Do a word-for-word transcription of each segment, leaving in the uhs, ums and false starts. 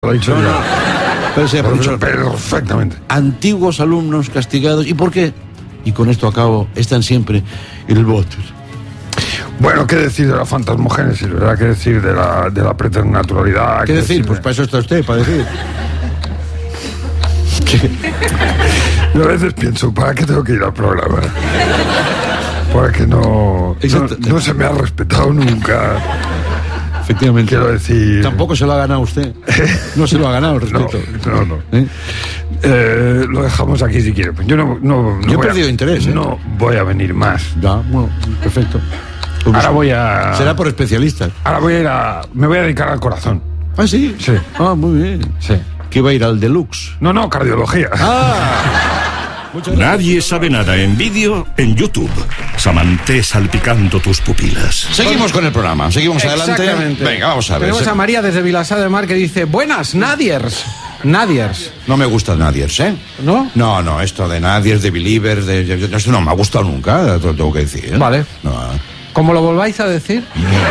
lo ha dicho no, yo. no. Pero sea, Lo ha dicho profesor, perfectamente. antiguos alumnos castigados. ¿Y por qué? Y con esto acabo, están siempre en el bote. Bueno, ¿qué decir de la fantasmogénesis, verdad? ¿Qué decir de la, de la preternaturalidad? ¿Qué decir? Pues para eso está usted, para decir. Yo a veces pienso, ¿para qué tengo que ir al programa? Porque no, no, no se me ha respetado nunca. Efectivamente. Quiero decir... Tampoco se lo ha ganado usted. No se lo ha ganado el respeto. No, no. no. ¿Eh? Eh, lo dejamos aquí si quiere. Yo no, no, no Yo he voy perdido a, interés. ¿eh? No voy a venir más. Ya, bueno, perfecto. Pues ahora voy a... Será por especialistas. Ahora voy a ir a... Me voy a dedicar al corazón. ¿Ah, sí? Sí. Ah, muy bien. Sí. ¿Que iba a ir al deluxe? No, no, cardiología. Ah. Nadie sabe nada en vídeo en YouTube. Samanté salpicando tus pupilas. Seguimos con el programa, seguimos adelante. Exactamente. Venga, vamos a ver. Tenemos a María desde Vilassar de Mar que dice: buenas, Nadiers. Nadiers. No me gusta el Nadiers, ¿eh? ¿No? No, no, esto de Nadiers, de Believers, de, de, de- esto no me ha gustado nunca, te lo tengo que decir. ¿eh? Vale. No, Como lo volváis a decir.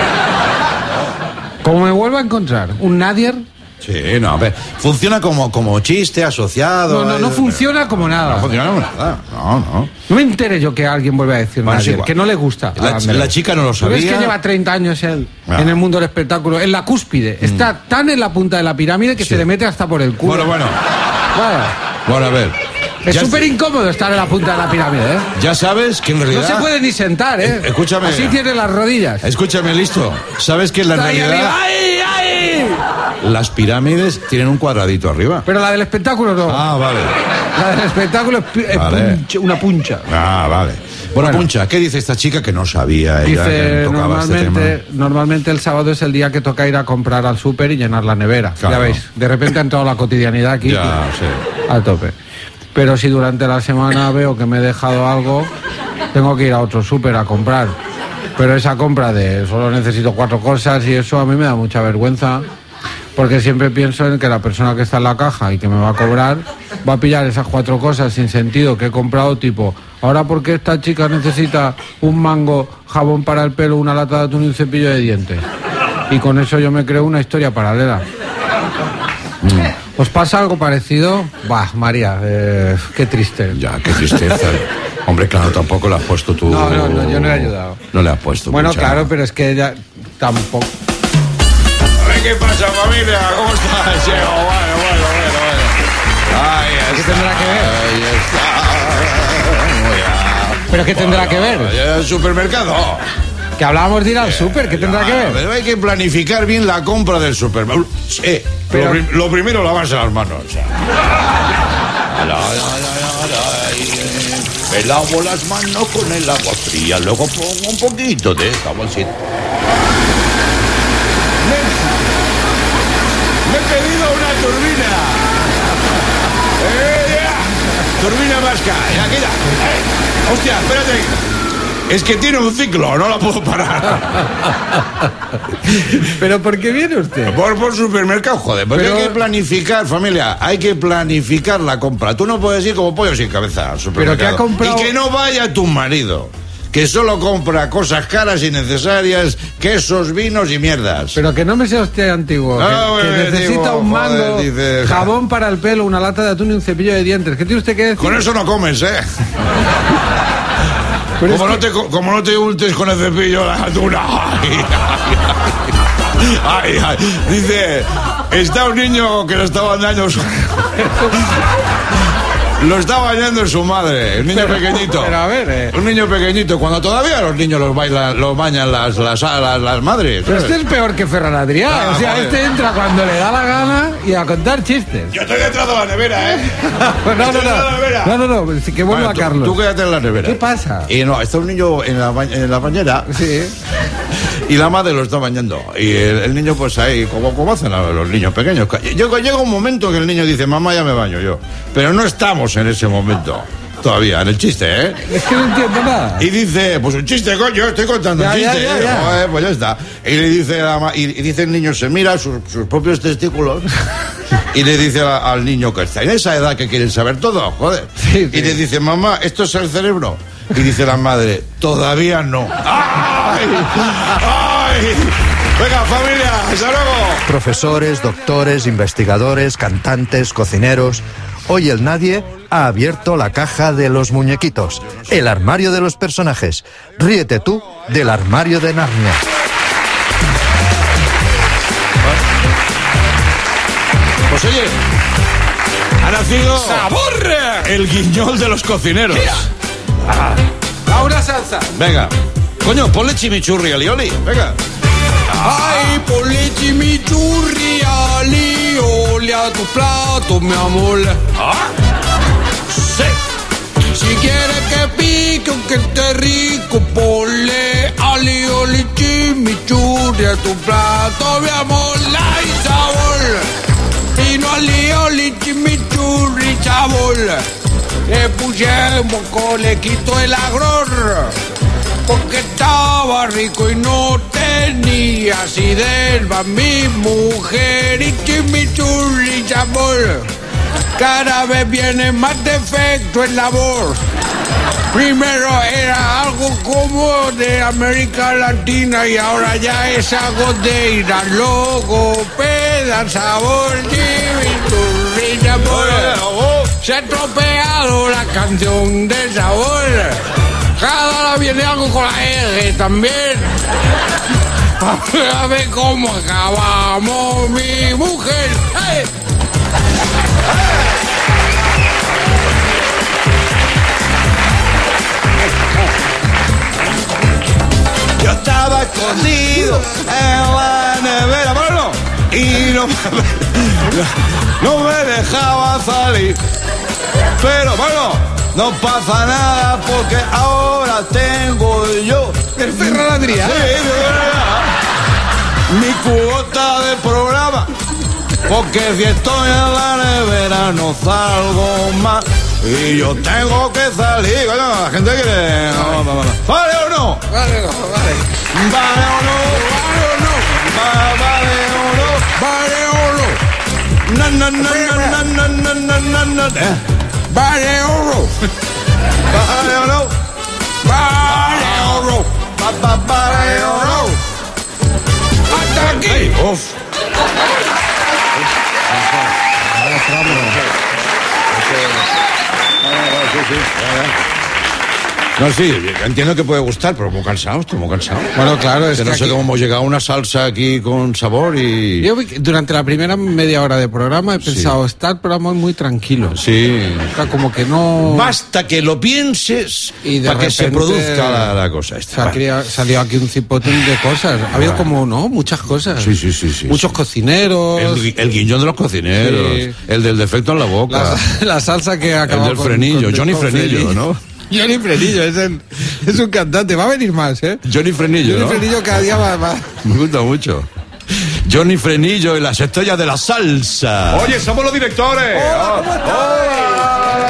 Como me vuelvo a encontrar un Nadier. sí, no, a ver, funciona como, como chiste asociado. No, no, no eh, funciona como No nada. funciona como nada, no, no. No me entere yo que alguien vuelve a decir Bueno, es Nadier, igual. que no le gusta. La, Ah, mira. la chica no lo ¿Pero sabía. es que lleva treinta años él Ah. en el mundo del espectáculo, en la cúspide? Está tan en la punta de la pirámide que Sí. se le mete hasta por el culo. Bueno, bueno, Bueno, bueno, a ver. es Ya- súper incómodo estar en la punta de la pirámide, ¿eh? Ya sabes que en realidad... No se puede ni sentar, ¿eh? Eh, escúchame. Así tiene las rodillas. Escúchame, listo. ¿Sabes que en la Está ahí realidad arriba. ¡Ay, ay! las pirámides tienen un cuadradito arriba? Pero la del espectáculo no. Ah, vale. La del espectáculo es, pi- es Vale. puncha- una puncha. Ah, vale. Bueno, Bueno. Puncha, ¿qué dice esta chica que no sabía ella que Dice, tocaba este normalmente, tema? normalmente el sábado es el día que toca ir a comprar al súper y llenar la nevera. Claro. Ya veis, de repente ha entrado la cotidianidad aquí. Ya, sí. A tope. Pero si durante la semana veo que me he dejado algo, tengo que ir a otro súper a comprar. Pero esa compra de solo necesito cuatro cosas y eso a mí me da mucha vergüenza. Porque siempre pienso en que la persona que está en la caja y que me va a cobrar va a pillar esas cuatro cosas sin sentido que he comprado, tipo, ahora porque esta chica necesita un mango, jabón para el pelo, una lata de atún y un cepillo de dientes. Y con eso yo me creo una historia paralela. ¿Os pasa algo parecido? Bah, María, eh, qué triste. Ya, qué tristeza. Hombre, claro, tampoco le has puesto tú... No, no, no, yo no le he ayudado. No le has puesto. Bueno, Puncha. claro, pero es que ella tampoco... ¿Qué pasa, familia? ¿Cómo estás? Bueno, bueno, bueno, bueno, bueno. Ahí ¿Qué está. tendrá que ver? Ahí está. Muy bien. ¿Pero qué tendrá que ver? Ya, el supermercado. Que hablábamos de ir al súper, ¿qué tendrá que ver? Pero hay que planificar bien la compra del supermercado. Eh, Pero- lo, prim- lo primero, lavarse las manos. Ala, ala, ala, ala, y, Me lavo las manos con el agua fría, luego pongo un poquito de jabón. Me, me he pedido una turbina. Eh, ya. Turbina vasca, ya queda. Eh, hostia, espérate. Es que tiene un ciclo, no la puedo parar. ¿Pero por qué viene usted? Por, por supermercado, joder. Porque Pero- hay que planificar, familia. Hay que planificar la compra. Tú no puedes ir como pollo sin cabeza al supermercado. Pero que ha comprado- Y que no vaya tu marido, que solo compra cosas caras y necesarias, quesos, vinos y mierdas. Pero que no me sea usted antiguo, No, que, que me necesita digo, un mango, joder, dice- jabón para el pelo, una lata de atún y un cepillo de dientes. ¿Qué tiene usted que decir? Con eso no comes, ¿eh? Pero como, es no te, co- como no te untes con el cepillo la atuna. Ay, ay, ay, ay. Dice, está un niño que lo está bañando su... Lo está bañando su madre, un niño Pero- pequeñito. pero a ver, eh. Un niño pequeñito, cuando todavía los niños los, bailan, los bañan las, las, las, las madres. Pero ¿sabes? este es peor que Ferran Adrià. Ah, o sea, joder. este entra cuando le da la gana y a contar chistes. Yo estoy detrás de la nevera, ¿eh? no, no, Estoy detrás de la nevera. no, no, no, no, sí que vuelva Bueno, a tú- Carlos. Tú quédate en la nevera. ¿Qué pasa? Y no, está un niño en la, ba- en la bañera. Sí. Y la madre lo está bañando. Y el, el niño, pues ahí, como, como hacen a los niños pequeños. Llega, llega un momento que el niño dice, mamá, ya me baño yo. Pero no estamos en ese momento. Todavía, en el chiste, ¿eh? Es que no entiendo nada. Y dice, pues un chiste, coño, estoy contando Ya, un ya, chiste. ya, ¿eh? ya. Joder, pues ya está. Y le dice, la ma- y, y dice el niño, se mira sus, sus propios testículos y le dice a- al niño que está en esa edad que quieren saber todo, joder. Sí, sí. Y le dice, mamá, ¿esto es el cerebro? Y dice la madre, todavía no. ¡Ay! ¡Ay! Venga, familia, hasta luego. Profesores, doctores, investigadores, cantantes, cocineros. Hoy el Nadie ha abierto la caja de los muñequitos, el armario de los personajes. Ríete tú del armario de Narnia. Pues oye, ha nacido... ¡Sabor! El guiñol de los cocineros. Ah. A una salsa. Venga. Coño, ponle chimichurri a Lioli. Venga. Ay, ponle chimichurri a Lioli a tu plato, mi amor. ¿Ah? Sí. Si quieres que pique, aunque esté rico, ponle a Lioli chimichurri a tu plato, mi amor. ¡Ay, sabor! Y no a Lioli chimichurri, sabor. Le pusimos colequito el agror, porque estaba rico y no tenía acidez. Mi mujer y chimichurri sabor. Cada vez viene más defecto en la voz. Primero era algo como de América Latina y ahora ya es algo de ir al logopeda. Sabor, chimichurri sabor. Se ha estropeado la canción de sabor. Cada hora viene algo con la R también. A ver cómo acabamos, mi mujer. ¡Hey! Yo estaba escondido en la nevera, bueno, y no, no me dejaba salir. Pero bueno, no pasa nada porque ahora tengo yo el Ferran Adrià. Sí, mi cuota de programa. Porque si estoy en la nevera no salgo más. Y yo tengo que salir. Bueno, la gente quiere. No, no, no. ¿Vale o no? Vale, no, vale. ¿Vale o no? Vale o no. ¿Vale o no? Vale o no. No, no, no, no, no, no, no, no, no, no. Vale o no. ¿Vale o no? Vale o no. ¿Vale o no? Hasta aquí. Uf. No, sí, entiendo que puede gustar, pero muy cansado, estoy muy cansado. Bueno, claro, es que que no sé aquí... cómo hemos llegado a una salsa aquí con sabor y... Yo durante la primera media hora de programa he pensado, sí. Está el programa muy tranquilo. Sí. Está como que no... Basta que lo pienses y para que se produzca la, la cosa esta. Se ha criado, salió aquí un cipote de cosas. Ha habido como, ¿no? Muchas cosas. Sí, sí, sí. sí Muchos sí. cocineros. El, el guiñón de los cocineros. Sí. El del defecto en la boca. La, la salsa que acabó El del con, frenillo. con, Johnny con Frenillo, Frenillo, ¿no? Johnny Frenillo, es, el, es un cantante. Va a venir más, ¿eh? Johnny Frenillo, Johnny ¿no? Frenillo cada día va, va. Me gusta mucho. Johnny Frenillo y las estrellas de la salsa. Oye, somos los directores. Hola, ¿cómo estás? Hola.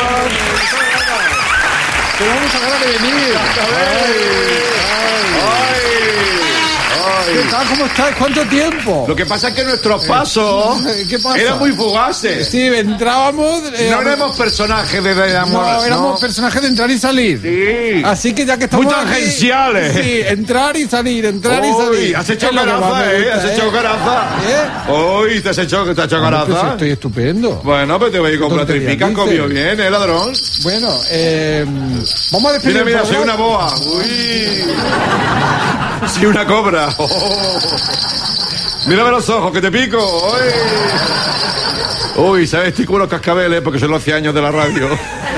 Tenemos a ganas de venir. ¿Qué tal? ¿Cómo estás? ¿Cuánto tiempo? Lo que pasa es que nuestros pasos ¿Qué pasa? eran muy fugaces. Sí, entrábamos... Eh, no éramos personajes de, de amor. No, éramos ¿no? personajes de entrar y salir. Sí. Así que ya que estamos muy aquí, tangenciales. Sí, entrar y salir, entrar Uy, y salir. has hecho Es lo que más caraza, me ¿eh? gusta, Has hecho caraza. ¿Eh? Uy, te has hecho, te has hecho Bueno, pues caraza. estoy estupendo. Bueno, pues te voy a comprar tres Tontería, picas, dice. comió bien, ¿eh, ladrón? Bueno, eh, vamos a despedir Mira, mira, el soy una programa. boa. Uy. Soy una cobra. Oh. Mírame los ojos, que te pico. Uy, Uy ¿sabes? Estoy como los cascabeles porque son los cien años de la radio.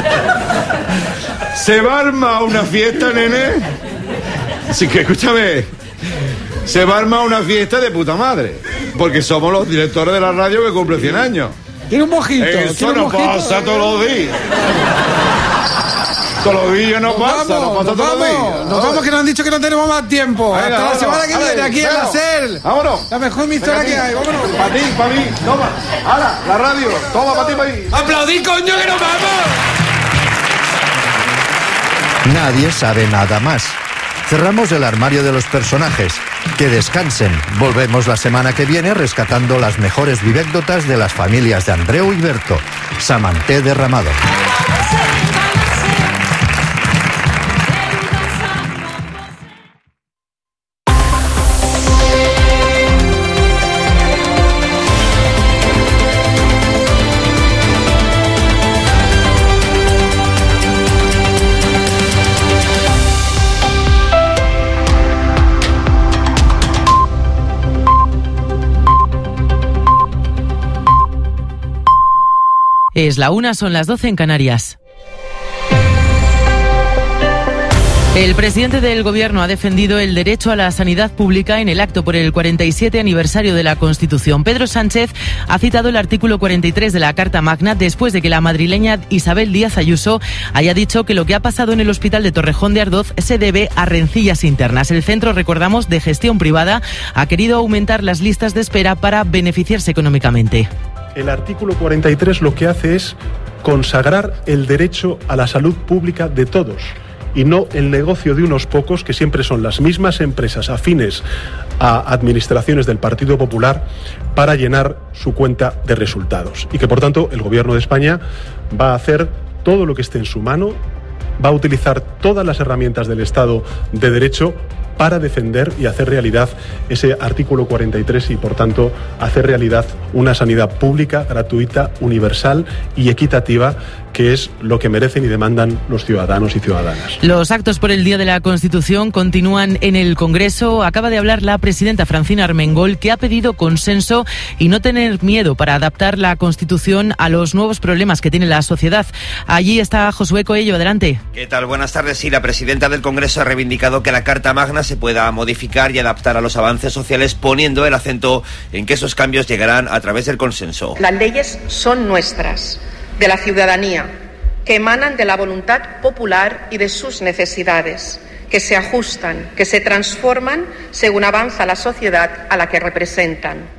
¿Se va a armar una fiesta, nene? Así que, escúchame. Se va a armar una fiesta de puta madre. Porque somos los directores de la radio que cumple cien años. Tiene un mojito. Eso tiene un no mojito. pasa todos los días. Todos los días no Nos pasa, vamos, no pasa nos todos los vamos, días. Nos vamos, que nos han dicho que no tenemos más tiempo. Venga, Hasta la vámonos, semana que vale, viene, aquí en la vámonos. SER. Vámonos. La mejor emisora que hay, vámonos. Para ti, para mí, toma. Ahora, la radio, toma para ti, para mí. ¡Aplaudí, coño, que nos vamos! Nadie sabe nada más. Cerramos el armario de los personajes. Que descansen. Volvemos la semana que viene rescatando las mejores vivécdotas de las familias de Andreu y Berto. Samanté derramado. Es la una, son las doce en Canarias. El presidente del Gobierno ha defendido el derecho a la sanidad pública en el acto por el cuarenta y siete aniversario de la Constitución. Pedro Sánchez ha citado el artículo cuarenta y tres de la Carta Magna después de que la madrileña Isabel Díaz Ayuso haya dicho que lo que ha pasado en el hospital de Torrejón de Ardoz se debe a rencillas internas. El centro, recordamos, de gestión privada, ha querido aumentar las listas de espera para beneficiarse económicamente. El artículo cuarenta y tres lo que hace es consagrar el derecho a la salud pública de todos, y no el negocio de unos pocos, que siempre son las mismas empresas afines a administraciones del Partido Popular, para llenar su cuenta de resultados. Y que, por tanto, el Gobierno de España va a hacer todo lo que esté en su mano, va a utilizar todas las herramientas del Estado de Derecho para defender y hacer realidad ese artículo cuarenta y tres y, por tanto, hacer realidad una sanidad pública, gratuita, universal y equitativa, que es lo que merecen y demandan los ciudadanos y ciudadanas. Los actos por el Día de la Constitución continúan en el Congreso. Acaba de hablar la presidenta Francina Armengol, que ha pedido consenso y no tener miedo para adaptar la Constitución a los nuevos problemas que tiene la sociedad. Allí está Josué Coello, adelante. ¿Qué tal? Buenas tardes. Sí, la presidenta del Congreso ha reivindicado que la Carta Magna se pueda modificar y adaptar a los avances sociales, poniendo el acento en que esos cambios llegarán a través del consenso. Las leyes son nuestras, de la ciudadanía, que emanan de la voluntad popular y de sus necesidades, que se ajustan, que se transforman según avanza la sociedad a la que representan.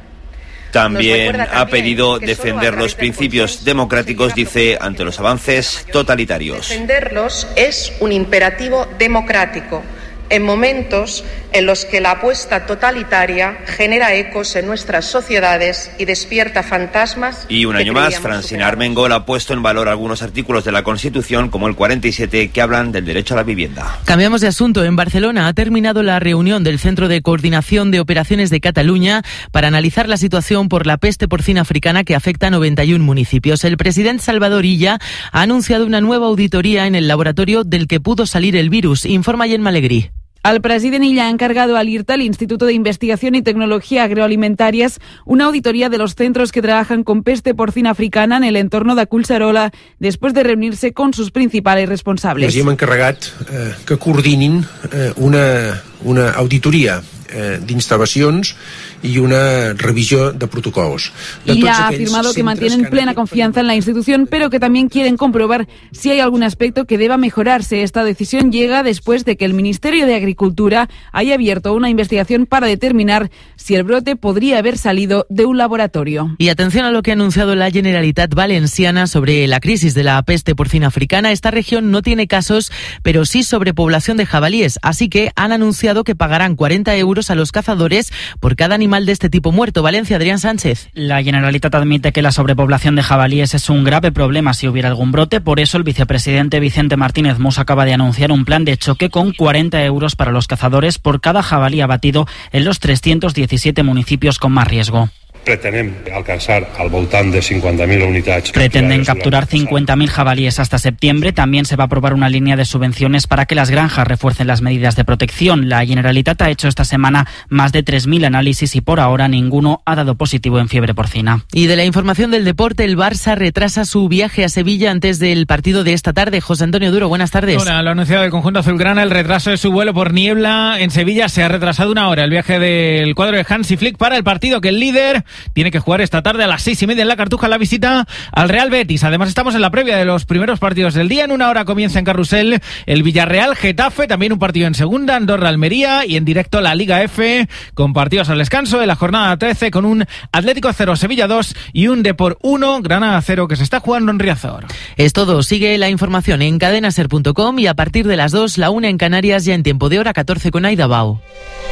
También ha pedido defender los principios democráticos, dice, ante los avances totalitarios. Defenderlos es un imperativo democrático en momentos en los que la apuesta totalitaria genera ecos en nuestras sociedades y despierta fantasmas. Y un año más, Francina Armengol ha puesto en valor algunos artículos de la Constitución, como el cuarenta y siete, que hablan del derecho a la vivienda. Cambiamos de asunto. En Barcelona ha terminado la reunión del Centro de Coordinación de Operaciones de Cataluña para analizar la situación por la peste porcina africana que afecta a noventa y un municipios. El presidente Salvador Illa ha anunciado una nueva auditoría en el laboratorio del que pudo salir el virus. Informa Gemma Alegrí. Al presidente Illa ha encargado al I R T A, el Instituto de Investigación y Tecnología Agroalimentarias, una auditoría de los centros que trabajan con peste porcina africana en el entorno de Collserola, después de reunirse con sus principals responsables. Els hem encarregat eh, que coordinin eh, una, una auditoria eh, d'instal·lacions y una revisión de protocolos. De y ha afirmado que mantienen plena confianza en la institución, pero que también quieren comprobar si hay algún aspecto que deba mejorarse. Esta decisión llega después de que el Ministerio de Agricultura haya abierto una investigación para determinar si el brote podría haber salido de un laboratorio. Y atención a lo que ha anunciado la Generalitat Valenciana sobre la crisis de la peste porcina africana. Esta región no tiene casos, pero sí sobrepoblación de jabalíes, así que han anunciado que pagarán cuarenta euros a los cazadores por cada animal de este tipo muerto. Valencia, Adrián Sánchez. La Generalitat admite que la sobrepoblación de jabalíes es un grave problema si hubiera algún brote. Por eso el vicepresidente Vicente Martínez Mos acaba de anunciar un plan de choque con cuarenta euros para los cazadores por cada jabalí abatido en los trescientos diecisiete municipios con más riesgo. Pretenem alcanzar al voltant de cincuenta mil unidades. Pretenden capturar cincuenta mil jabalíes hasta septiembre. También se va a aprobar una línea de subvenciones para que las granjas refuercen las medidas de protección. La Generalitat ha hecho esta semana más de tres mil análisis y por ahora ninguno ha dado positivo en fiebre porcina. Y de la información del deporte, el Barça retrasa su viaje a Sevilla antes del partido de esta tarde. José Antonio Duro, buenas tardes. Hola, lo ha anunciado el conjunto azulgrana. El retraso de su vuelo por niebla en Sevilla se ha retrasado una hora. El viaje del cuadro de Hansi Flick para el partido que el líder tiene que jugar esta tarde a las seis y media en la Cartuja, la visita al Real Betis. Además estamos en la previa de los primeros partidos del día. En una hora comienza en Carrusel el Villarreal Getafe, también un partido en segunda, Andorra Almería, y en directo la Liga F con partidos al descanso de la jornada trece con un Atlético cero Sevilla dos y un Depor uno Granada cero que se está jugando en Riazor. Es todo. Sigue la información en cadenaser punto com y a partir de las dos, la una en Canarias, ya en tiempo de hora catorce con Aida Bao.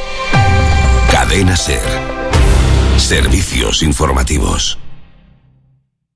Cadena Ser. Servicios informativos.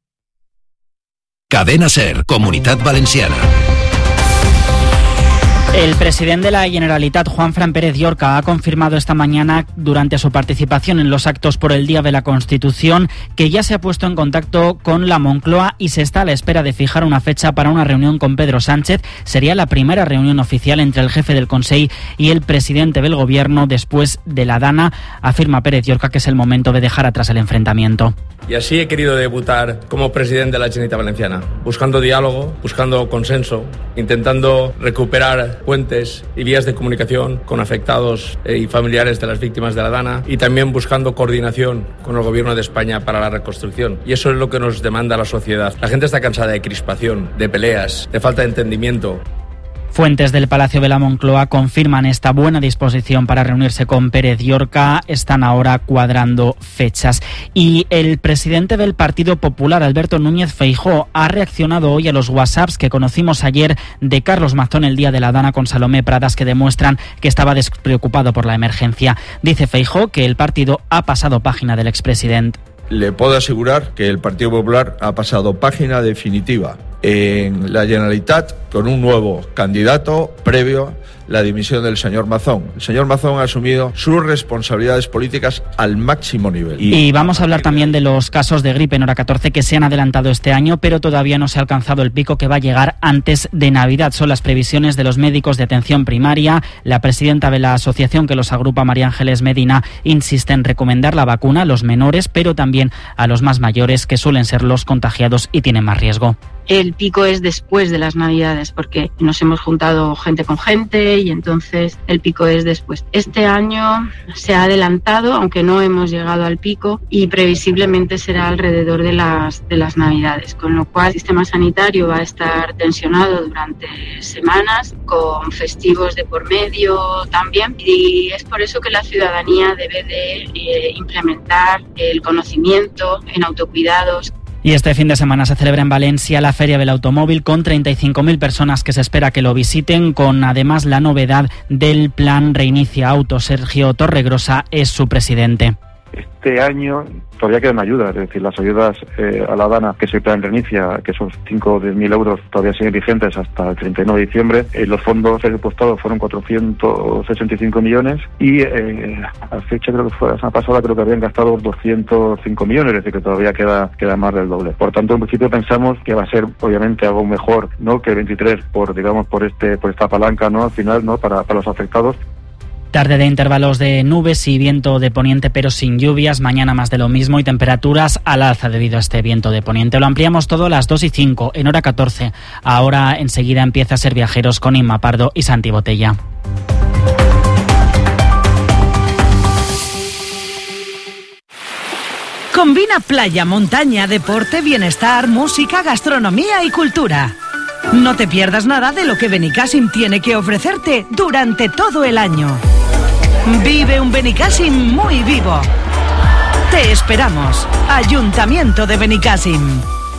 Cadena Ser, Comunitat Valenciana. El presidente de la Generalitat, Juanfran Pérez Llorca, ha confirmado esta mañana, durante su participación en los actos por el Día de la Constitución, que ya se ha puesto en contacto con la Moncloa y se está a la espera de fijar una fecha para una reunión con Pedro Sánchez. Sería la primera reunión oficial entre el jefe del Consell y el presidente del Gobierno después de la Dana. Afirma Pérez Llorca que es el momento de dejar atrás el enfrentamiento. Y así he querido debutar como presidente de la Generalitat Valenciana, buscando diálogo, buscando consenso, intentando recuperar puentes y vías de comunicación con afectados y familiares de las víctimas de la Dana, y también buscando coordinación con el Gobierno de España para la reconstrucción. Y eso es lo que nos demanda la sociedad. La gente está cansada de crispación, de peleas, de falta de entendimiento. Fuentes del Palacio de la Moncloa confirman esta buena disposición para reunirse con Pérez Llorca. Están ahora cuadrando fechas. Y el presidente del Partido Popular, Alberto Núñez Feijóo, ha reaccionado hoy a los WhatsApps que conocimos ayer de Carlos Mazón el día de la Dana con Salomé Pradas, que demuestran que estaba despreocupado por la emergencia. Dice Feijóo que el partido ha pasado página del expresidente. Le puedo asegurar que el Partido Popular ha pasado página definitiva en la Generalitat con un nuevo candidato previo la dimisión del señor Mazón. El señor Mazón ha asumido sus responsabilidades políticas al máximo nivel. Y, y vamos a hablar también de los casos de gripe en hora catorce que se han adelantado este año, pero todavía no se ha alcanzado el pico que va a llegar antes de Navidad. Son las previsiones de los médicos de atención primaria. La presidenta de la asociación que los agrupa, María Ángeles Medina, insiste en recomendar la vacuna a los menores, pero también a los más mayores, que suelen ser los contagiados y tienen más riesgo. El pico es después de las Navidades, porque nos hemos juntado gente con gente y entonces el pico es después. Este año se ha adelantado, aunque no hemos llegado al pico, y previsiblemente será alrededor de las, de las Navidades, con lo cual el sistema sanitario va a estar tensionado durante semanas, con festivos de por medio también, y es por eso que la ciudadanía debe de eh, implementar el conocimiento en autocuidados. Y este fin de semana se celebra en Valencia la Feria del Automóvil con treinta y cinco mil personas que se espera que lo visiten, con además la novedad del plan Reinicia Auto. Sergio Torregrosa es su presidente. Este año todavía quedan ayudas, es decir, las ayudas eh, a la Dana, que es el plan Reinicia, que son cinco o diez mil euros, todavía siguen vigentes hasta el treinta y nueve de diciembre. Eh, los fondos presupuestados fueron cuatrocientos sesenta y cinco millones y eh, a fecha, creo que fue la semana pasada, creo que habían gastado doscientos cinco millones, es decir, que todavía queda queda más del doble. Por tanto, en principio pensamos que va a ser, obviamente, algo mejor, ¿no?, que el veintitrés, por, digamos, por este por esta palanca, ¿no?, al final, ¿no?, para, para los afectados. Tarde de intervalos de nubes y viento de poniente, pero sin lluvias. Mañana más de lo mismo y temperaturas al alza debido a este viento de poniente. Lo ampliamos todo a las dos y cinco, en hora catorce. Ahora enseguida empieza a ser Viajeros con Inma Pardo y Santi Botella. Combina playa, montaña, deporte, bienestar, música, gastronomía y cultura. No te pierdas nada de lo que Benicassim tiene que ofrecerte durante todo el año. Vive un Benicassim muy vivo. Te esperamos. Ayuntamiento de Benicassim.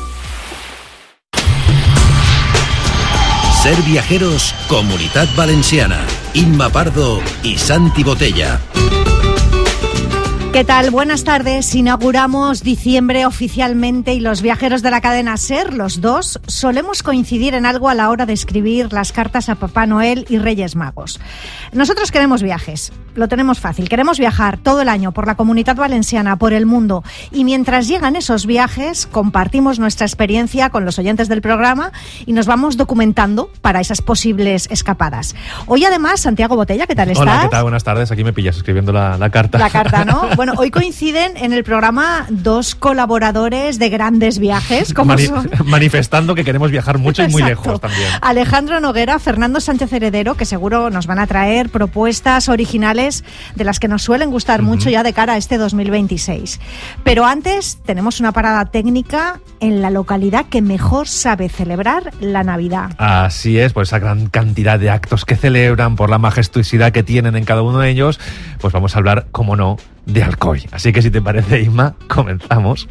Ser Viajeros, Comunitat Valenciana. Inma Pardo y Santi Botella. ¿Qué tal? Buenas tardes. Inauguramos diciembre oficialmente y los viajeros de la cadena SER, los dos, solemos coincidir en algo a la hora de escribir las cartas a Papá Noel y Reyes Magos. Nosotros queremos viajes, lo tenemos fácil, queremos viajar todo el año por la Comunitat Valenciana, por el mundo, y mientras llegan esos viajes compartimos nuestra experiencia con los oyentes del programa y nos vamos documentando para esas posibles escapadas. Hoy además, Santiago Botella, ¿qué tal estás? Hola, ¿qué tal? Buenas tardes, aquí me pillas escribiendo la, la carta. La carta, ¿no? Bueno, hoy coinciden en el programa dos colaboradores de grandes viajes, como Mani- son... manifestando que queremos viajar mucho y muy Exacto. lejos también. Alejandro Noguera, Fernando Sánchez Heredero, que seguro nos van a traer propuestas originales de las que nos suelen gustar uh-huh. mucho ya de cara a este dos mil veintiséis. Pero antes tenemos una parada técnica en la localidad que mejor sabe celebrar la Navidad. Así es, por esa gran cantidad de actos que celebran, por la majestuosidad que tienen en cada uno de ellos, pues vamos a hablar, como no, de Alcoy. Así que si te parece, Inma, comenzamos.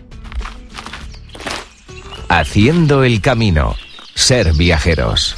Haciendo el camino. Ser Viajeros.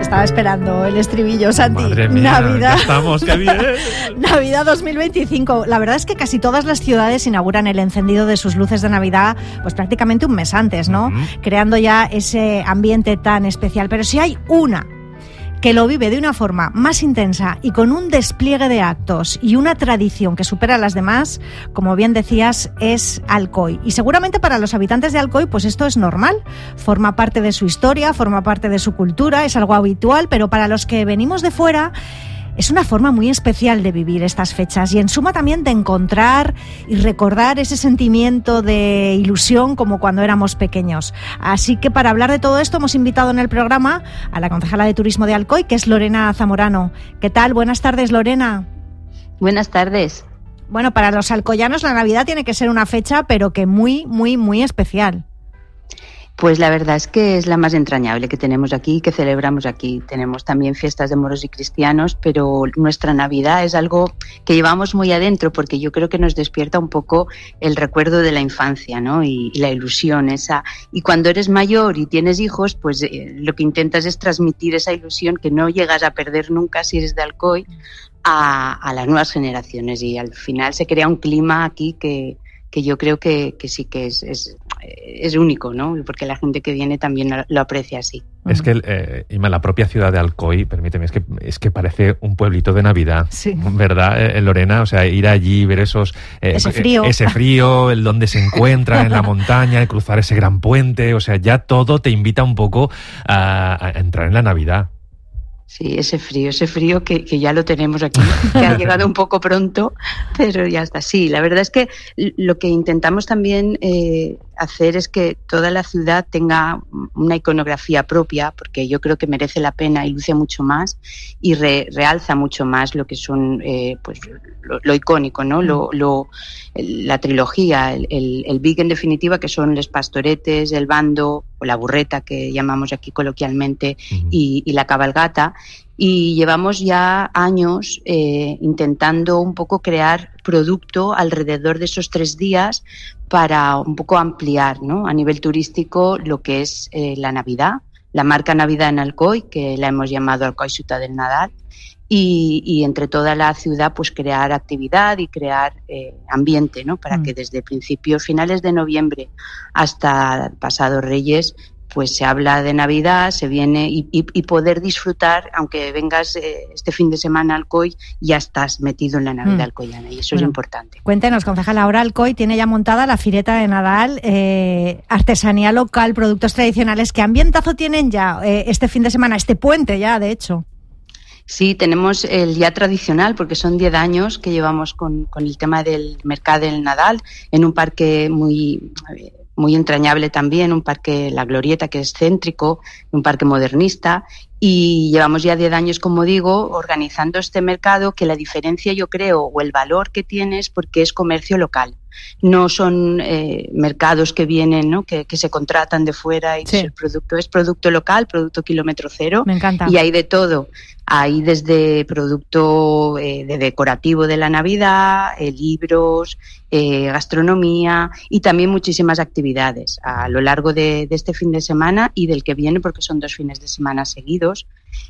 estaba esperando el estribillo, Santi. Madre mía, Navidad. ya estamos, qué bien. Navidad dos mil veinticinco. La verdad es que casi todas las ciudades inauguran el encendido de sus luces de Navidad pues prácticamente un mes antes, ¿no? Uh-huh. Creando ya ese ambiente tan especial. Pero si hay una que lo vive de una forma más intensa y con un despliegue de actos y una tradición que supera a las demás, como bien decías, es Alcoy. Y seguramente para los habitantes de Alcoy, pues esto es normal, forma parte de su historia, forma parte de su cultura, es algo habitual, pero para los que venimos de fuera, es una forma muy especial de vivir estas fechas y en suma también de encontrar y recordar ese sentimiento de ilusión como cuando éramos pequeños. Así que para hablar de todo esto hemos invitado en el programa a la concejala de Turismo de Alcoy, que es Lorena Zamorano. ¿Qué tal? Buenas tardes, Lorena. Buenas tardes. Bueno, para los alcoyanos la Navidad tiene que ser una fecha, pero que muy, muy, muy especial. Pues la verdad es que es la más entrañable que tenemos aquí, que celebramos aquí. Tenemos también fiestas de moros y cristianos, pero nuestra Navidad es algo que llevamos muy adentro porque yo creo que nos despierta un poco el recuerdo de la infancia, ¿no? Y, y la ilusión esa. Y cuando eres mayor y tienes hijos, pues eh, lo que intentas es transmitir esa ilusión que no llegas a perder nunca si eres de Alcoy a, a las nuevas generaciones. Y al final se crea un clima aquí que, que yo creo que, que sí que es... es es único, ¿no? Porque la gente que viene también lo aprecia así. Es que, eh, Ima, la propia ciudad de Alcoy, permíteme, es que, es que parece un pueblito de Navidad, sí. ¿Verdad, eh, Lorena? O sea, ir allí, ver esos... Eh, ese frío. Eh, ese frío, el donde se encuentra en la montaña, el cruzar ese gran puente, o sea, ya todo te invita un poco a, a entrar en la Navidad. Sí, ese frío, ese frío que, que ya lo tenemos aquí, que ha llegado un poco pronto, pero ya está. Sí, la verdad es que lo que intentamos también eh, hacer es que toda la ciudad tenga una iconografía propia, porque yo creo que merece la pena y luce mucho más y re, realza mucho más lo que son, eh, pues, lo, lo icónico, ¿no? Lo, lo, la trilogía, el, el, el Big en definitiva, que son los pastoretes, el bando o la burreta que llamamos aquí coloquialmente uh-huh. y, y la cabalgata. Y llevamos ya años eh, intentando un poco crear producto alrededor de esos tres días para un poco ampliar, ¿no? A nivel turístico lo que es eh, la Navidad, la marca Navidad en Alcoy, que la hemos llamado Alcoy Ciutat del Nadal, y, y entre toda la ciudad pues crear actividad y crear eh, ambiente, ¿no? Para mm. que desde principios, finales de noviembre hasta pasados Reyes pues se habla de Navidad, se viene y, y, y poder disfrutar, aunque vengas eh, este fin de semana a Alcoy, ya estás metido en la Navidad mm. alcoyana y eso bueno, es importante. Cuéntenos, concejala, ahora Alcoy tiene ya montada la Fireta de Nadal, eh, artesanía local, productos tradicionales. ¿Qué ambientazo tienen ya eh, este fin de semana, este puente ya, de hecho? Sí, tenemos el ya tradicional, porque son diez años que llevamos con, con el tema del mercado del Nadal, en un parque muy... Eh, muy entrañable también, un parque La Glorieta, que es céntrico, un parque modernista, y llevamos ya diez años, como digo, organizando este mercado, que la diferencia, yo creo, o el valor que tiene es porque es comercio local. No son eh, mercados que vienen, ¿no? que, que se contratan de fuera y sí. el producto es producto local, producto kilómetro cero. Me encanta. Y hay de todo. Hay desde producto eh, de decorativo de la Navidad, eh, libros, eh, gastronomía y también muchísimas actividades a lo largo de, de este fin de semana y del que viene, porque son dos fines de semana seguidos.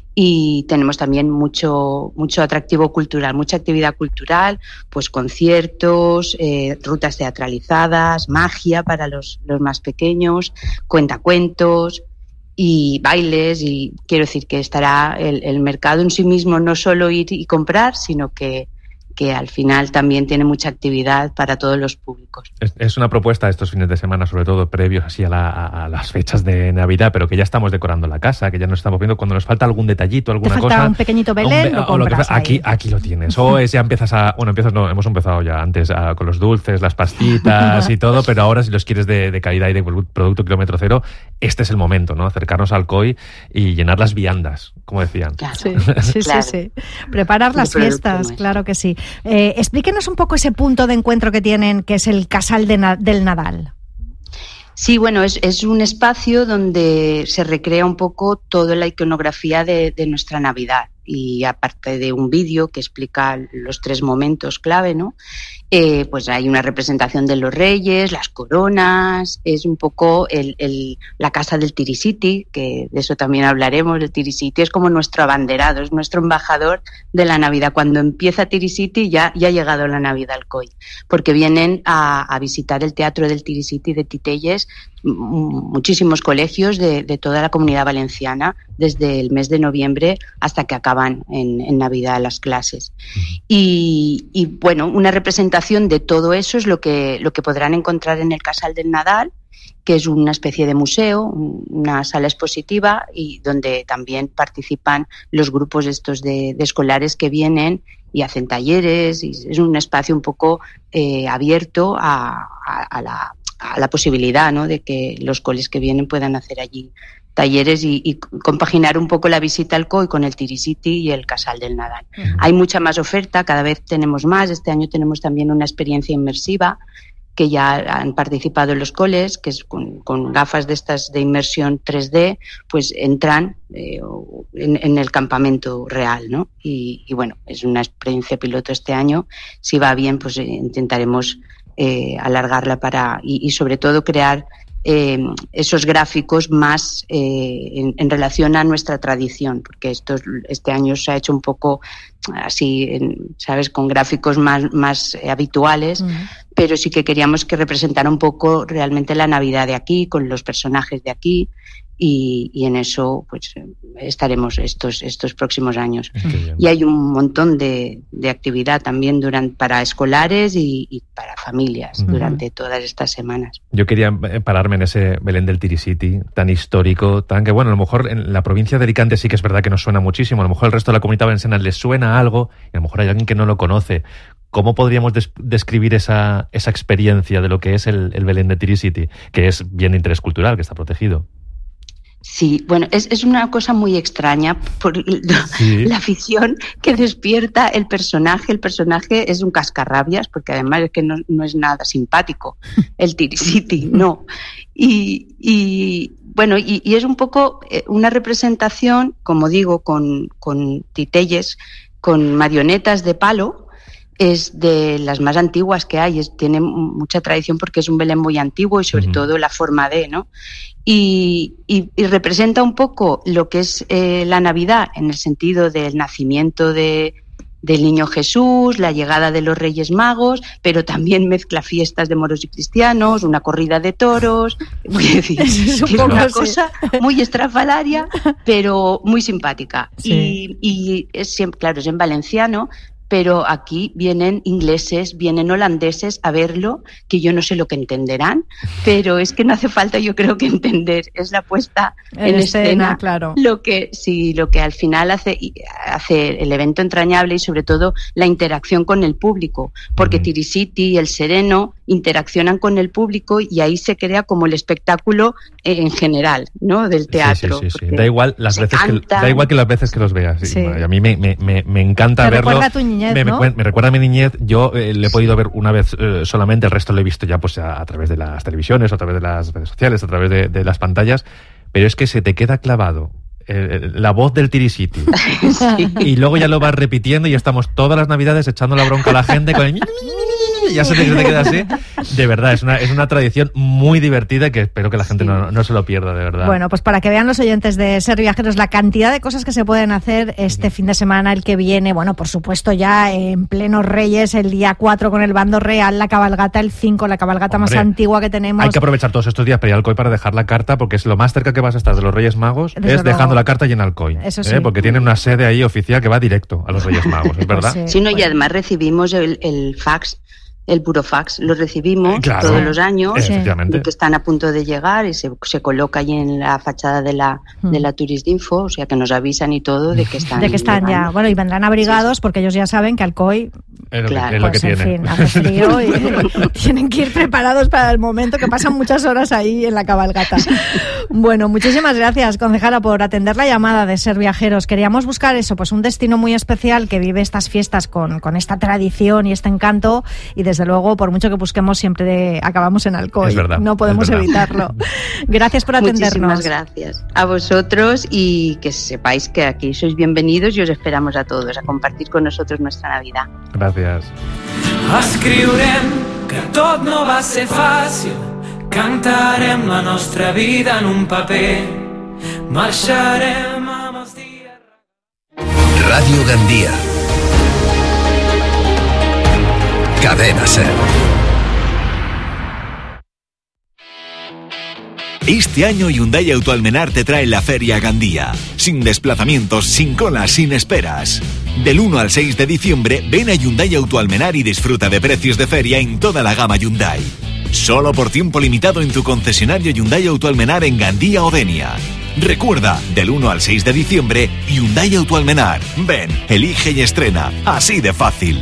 Y tenemos también mucho mucho atractivo cultural, mucha actividad cultural, pues conciertos, eh, rutas teatralizadas, magia para los, los más pequeños, cuentacuentos y bailes, y quiero decir que estará el, el mercado en sí mismo, no solo ir y comprar, sino que que al final también tiene mucha actividad para todos los públicos. Es, es una propuesta estos fines de semana, sobre todo previos así a, la, a, a las fechas de Navidad, pero que ya estamos decorando la casa, que ya nos estamos viendo cuando nos falta algún detallito, alguna Te cosa. falta un pequeñito Belén, un, lo o lo que, aquí, ahí. aquí lo tienes. O es, ya empiezas a... Bueno, empiezas, no, hemos empezado ya antes a, con los dulces, las pastitas y todo, pero ahora si los quieres de, de calidad y de producto kilómetro cero, este es el momento, ¿no? Acercarnos al Alcoy y llenar las viandas, como decían. Claro. Sí, sí, claro. sí, sí. Preparar las fiestas, claro que sí. Eh, explíquenos un poco ese punto de encuentro que tienen, que es el Casal de Na- del Nadal. Sí, bueno, es, es un espacio donde se recrea un poco toda la iconografía de, de nuestra Navidad. y aparte de un vídeo que explica los tres momentos clave, ¿no? Eh, pues hay una representación de los reyes, las coronas, es un poco el, el, la casa del Tirisiti, que de eso también hablaremos. El Tirisiti es como nuestro abanderado, es nuestro embajador de la Navidad. Cuando empieza Tirisiti ya, ya ha llegado la Navidad al Coll, porque vienen a, a visitar el teatro del Tirisiti de Titelles muchísimos colegios de, de toda la Comunidad Valenciana desde el mes de noviembre hasta que acaban en, en Navidad las clases. Y, y bueno, una representación de todo eso es lo que, lo que podrán encontrar en el Casal del Nadal, que es una especie de museo, una sala expositiva y donde también participan los grupos estos de, de escolares que vienen y hacen talleres, y es un espacio un poco eh, abierto a, a, a la a la posibilidad, ¿no?, de que los coles que vienen puedan hacer allí talleres y, y compaginar un poco la visita al Coll con el Tirisiti y el Casal del Nadal. Uh-huh. Hay mucha más oferta, cada vez tenemos más. Este año tenemos también una experiencia inmersiva que ya han participado en los coles, que es con, con gafas de estas de inmersión tres D, pues entran eh, en, en el campamento real, ¿no? Y, y bueno, es una experiencia piloto este año. Si va bien, pues eh, intentaremos Eh, alargarla para y, y sobre todo crear eh, esos gráficos más eh, en, en relación a nuestra tradición, porque esto este año se ha hecho un poco así, en, sabes, con gráficos más más eh, habituales, uh-huh. pero sí que queríamos que representara un poco realmente la Navidad de aquí, con los personajes de aquí. Y, y en eso pues estaremos estos estos próximos años. Y hay un montón de, de actividad también durante, para escolares y, y para familias uh-huh. durante todas estas semanas. Yo quería pararme en ese Belén del Tirisiti tan histórico, tan que bueno, a lo mejor en la provincia de Alicante sí que es verdad que nos suena muchísimo, a lo mejor el resto de la comunidad valenciana les suena algo y a lo mejor hay alguien que no lo conoce. ¿Cómo podríamos des- describir esa, esa experiencia de lo que es el, el Belén de Tirisiti, que es bien de interés cultural, que está protegido? Sí, bueno, es, es una cosa muy extraña por sí. la afición que despierta el personaje. El personaje es un cascarrabias, porque además es que no, no es nada simpático, el Tirisiti, no. Y, y bueno, y, y es un poco una representación, como digo, con, con titelles, con marionetas de palo. Es de las más antiguas que hay, es, tiene mucha tradición porque es un Belén muy antiguo y sobre uh-huh. todo la forma de, ¿no? Y, y, y representa un poco lo que es eh, la Navidad en el sentido del nacimiento de, del niño Jesús, la llegada de los Reyes Magos, pero también mezcla fiestas de moros y cristianos, una corrida de toros, voy a decir, es, un es una así. cosa muy estrafalaria, pero muy simpática. Sí. Y, y es, claro, es en valenciano, pero aquí vienen ingleses, vienen holandeses a verlo, que yo no sé lo que entenderán, pero es que no hace falta, yo creo, que entender, es la puesta en, en escena, escena, claro. lo que sí, lo que al final hace, hace el evento entrañable y sobre todo la interacción con el público, porque Tirisiti y el Sereno interaccionan con el público y ahí se crea como el espectáculo en general, ¿no?, del teatro. Sí, sí, sí, sí. Da igual las veces que, da igual que las veces que los veas. Sí. Sí. A mí me, me, me, me encanta me verlo. Recuerda tu niñez, me, ¿no? me, me recuerda a mi niñez. Yo eh, le he podido ver una vez eh, solamente, el resto lo he visto ya pues a, a través de las televisiones, a través de las redes sociales, a través de, de las pantallas, pero es que se te queda clavado eh, la voz del Tirisiti. Sí. Y luego ya lo vas repitiendo y estamos todas las navidades echando la bronca a la gente con el... Ya se te, se te queda así. De verdad, es una, es una tradición muy divertida que espero que la gente sí. no, no se lo pierda, de verdad. Bueno, pues para que vean los oyentes de Ser Viajeros la cantidad de cosas que se pueden hacer este fin de semana, el que viene, bueno, por supuesto ya en plenos Reyes, el día cuatro con el bando real, la cabalgata el cinco, la cabalgata Hombre, más antigua que tenemos. Hay que aprovechar todos estos días para ir al Coll para dejar la carta, porque es lo más cerca que vas a estar de los Reyes Magos, Desde es luego. dejando la carta y en el Coll. Eso sí. ¿eh? Porque tienen una sede ahí oficial que va directo a los Reyes Magos, ¿es verdad? Sí, sí no, y además recibimos el, el fax. El burofax lo recibimos claro, todos los años, de que están a punto de llegar y se, se coloca allí en la fachada de la de la Turistinfo, o sea que nos avisan y todo de que están de que están llegando. Ya, bueno, y vendrán abrigados sí, sí. porque ellos ya saben que al Coll es lo, claro, es lo pues, que en tiene. fin, hace frío y tienen que ir preparados para el momento, que pasan muchas horas ahí en la cabalgata. Bueno, muchísimas gracias, concejala, por atender la llamada de Ser Viajeros. Queríamos buscar eso, pues un destino muy especial que vive estas fiestas con, con esta tradición y este encanto, y desde desde luego, por mucho que busquemos, siempre acabamos en Alcoy. Es verdad, no podemos es verdad. evitarlo. Gracias por atendernos. Muchísimas gracias a vosotros y que sepáis que aquí sois bienvenidos y os esperamos a todos a compartir con nosotros nuestra Navidad. Gracias. Escriurem que tot no va ser fàcil, cantarem la nostra vida en un paper, marxarem amb els dies... Radio Gandía. Cadena Ser. Este año Hyundai Autoalmenar te trae la Feria Gandía. Sin desplazamientos, sin colas, sin esperas. Del uno al seis de diciembre, ven a Hyundai Autoalmenar y disfruta de precios de feria en toda la gama Hyundai. Solo por tiempo limitado en tu concesionario Hyundai Autoalmenar en Gandía o Denia. Recuerda, del uno al seis de diciembre, Hyundai Autoalmenar. Ven, elige y estrena. Así de fácil.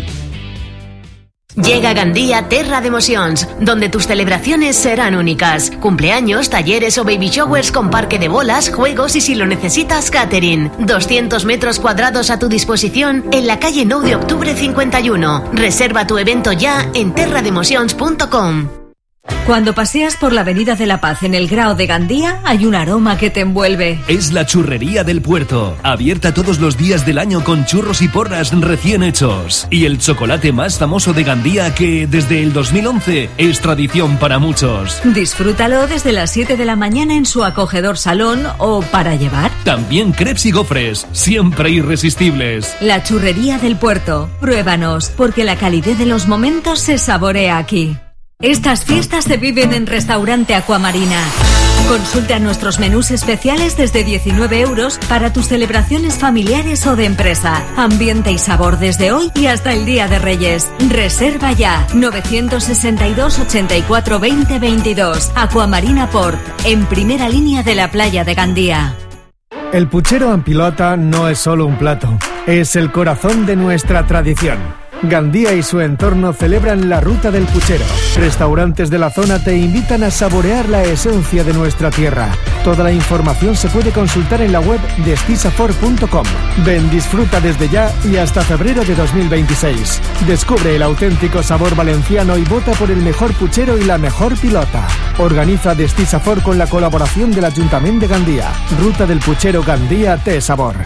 Llega a Gandía Terra de Emocions, donde tus celebraciones serán únicas. Cumpleaños, talleres o baby showers con parque de bolas, juegos y, si lo necesitas, catering. doscientos metros cuadrados a tu disposición en la calle nueve de octubre cincuenta y uno. Reserva tu evento ya en terra de emocions punto com. Cuando paseas por la Avenida de la Paz en el Grao de Gandía, hay un aroma que te envuelve. Es la Churrería del Puerto, abierta todos los días del año con churros y porras recién hechos. Y el chocolate más famoso de Gandía que, desde el dos mil once, es tradición para muchos. Disfrútalo desde las siete de la mañana en su acogedor salón o para llevar. También crepes y gofres, siempre irresistibles. La Churrería del Puerto. Pruébanos, porque la calidez de los momentos se saborea aquí. Estas fiestas se viven en Restaurante Aquamarina. Consulta nuestros menús especiales desde diecinueve euros para tus celebraciones familiares o de empresa. Ambiente y sabor desde hoy y hasta el Día de Reyes. Reserva ya. novecientos sesenta y dos, ochenta y cuatro, veinte, veintidós. Aquamarina Port, en primera línea de la playa de Gandía. El puchero en pilota no es solo un plato, es el corazón de nuestra tradición. Gandía y su entorno celebran la Ruta del Puchero. Restaurantes de la zona te invitan a saborear la esencia de nuestra tierra. Toda la información se puede consultar en la web de stisafor punto com. Ven, disfruta desde ya y hasta febrero de dos mil veintiséis. Descubre el auténtico sabor valenciano y vota por el mejor puchero y la mejor pilota. Organiza Destisafor con la colaboración del Ayuntamiento de Gandía. Ruta del Puchero Gandía té sabor.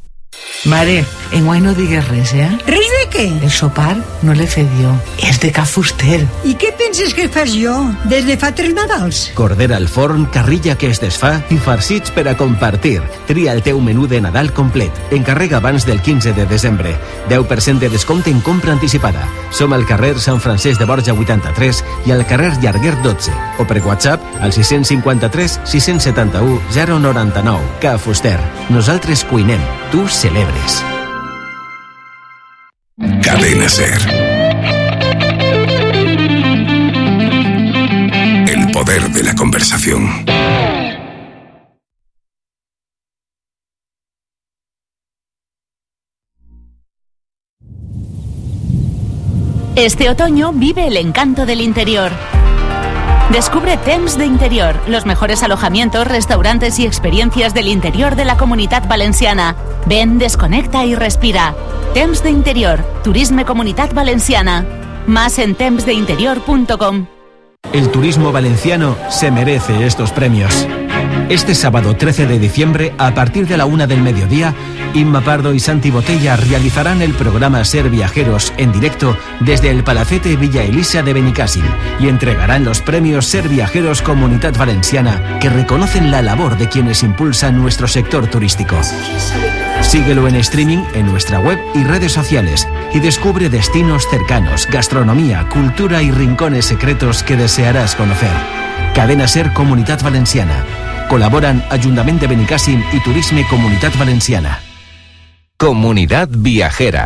Mare, enguany no digues res, eh? Res de què? El sopar no l'he fet jo, és de Ca Fuster. I què penses que fas jo des de fa tres Nadals? Cordera al forn, carrilla que es desfà i farcits per a compartir. Tria el teu menú de Nadal complet. Encarrega abans del quinze de desembre. deu per cent de descompte en compra anticipada. Som al carrer Sant Francesc de Borja vuitanta-tres i al carrer Llarguer dotze. O per WhatsApp al sis cinquanta-tres, sis setanta-u, zero noranta-nou. Ca Fuster. Nosaltres cuinem. Tu celebres. Cadena Ser. El poder de la conversación. Este otoño vive el encanto del interior. Descubre Temps de Interior, los mejores alojamientos, restaurantes y experiencias del interior de la Comunitat Valenciana. Ven, desconecta y respira. Temps de Interior, Turisme Comunitat Valenciana. Más en temps de interior punto com. El turismo valenciano se merece estos premios. Este sábado trece de diciembre, a partir de la una del mediodía, Inma Pardo y Santi Botella realizarán el programa Ser Viajeros en directo desde el Palacete Villa Elisa de Benicàssim y entregarán los premios Ser Viajeros Comunitat Valenciana, que reconocen la labor de quienes impulsan nuestro sector turístico. Síguelo en streaming en nuestra web y redes sociales y descubre destinos cercanos, gastronomía, cultura y rincones secretos que desearás conocer. Cadena Ser Comunitat Valenciana. Colaboran Ayuntamiento de Benicàssim y Turisme Comunitat Valenciana. Comunidad Viajera.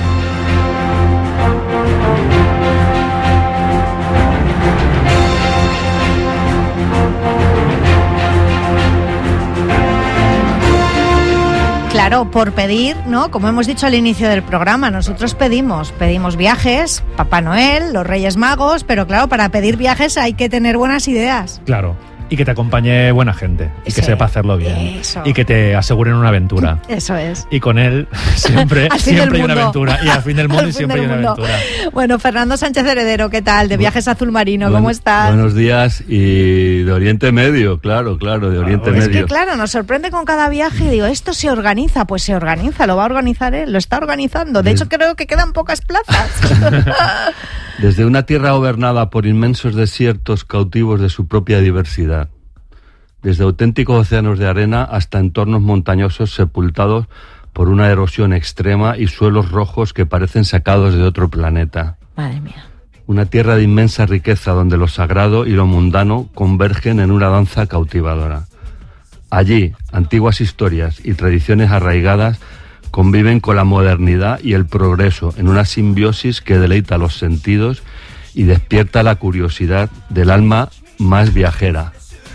Claro, por pedir, ¿no? Como hemos dicho al inicio del programa, nosotros pedimos, pedimos viajes, Papá Noel, los Reyes Magos, pero claro, para pedir viajes hay que tener buenas ideas. Claro. Y que te acompañe buena gente, y Sí, que sepa hacerlo bien, eso. y que te aseguren una aventura. Eso es. Y con él siempre, Al fin del siempre hay una mundo. aventura. Y al fin del mundo Al y fin siempre hay del una mundo. aventura. Bueno, Fernando Sánchez Heredero, ¿qué tal? De Viajes Azul Marino, ¿cómo Bueno, estás? Buenos días, y de Oriente Medio, claro, claro, de Oriente Es Medio. que claro, nos sorprende con cada viaje y digo, esto se organiza, pues se organiza, lo va a organizar él, lo está organizando. De hecho, creo que quedan pocas plazas. Desde una tierra gobernada por inmensos desiertos cautivos de su propia diversidad, desde auténticos océanos de arena hasta entornos montañosos sepultados por una erosión extrema y suelos rojos que parecen sacados de otro planeta. Madre mía. Una tierra de inmensa riqueza donde lo sagrado y lo mundano convergen en una danza cautivadora. Allí, antiguas historias y tradiciones arraigadas conviven con la modernidad y el progreso en una simbiosis que deleita los sentidos y despierta la curiosidad del alma más viajera.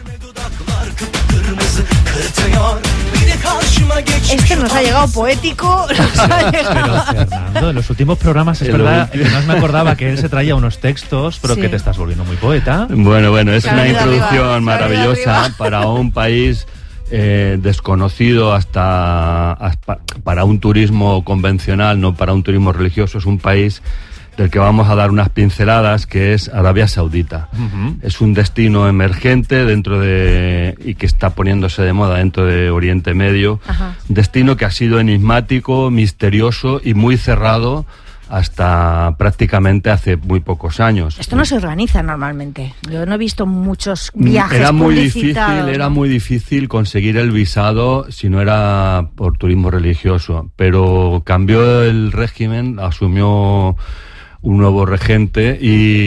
Este nos ha llegado poético. Nos ha llegado... Pero Fernando, en los últimos programas es El verdad último. que no me acordaba que él se traía unos textos, pero Sí. que te estás volviendo muy poeta. Bueno, bueno, es Se ha una venido arriba, introducción se ha venido maravillosa arriba. para un país eh, desconocido hasta, hasta para un turismo convencional, no para un turismo religioso. Es un país del que vamos a dar unas pinceladas, que es Arabia Saudita. Uh-huh. Es un destino emergente dentro de y que está poniéndose de moda dentro de Oriente Medio. Ajá. Un destino que ha sido enigmático, misterioso y muy cerrado hasta prácticamente hace muy pocos años. Esto no se organiza normalmente. Yo no he visto muchos viajes Era muy difícil, publicitados, era ¿no? muy difícil conseguir el visado si no era por turismo religioso, pero cambió el régimen, asumió un nuevo regente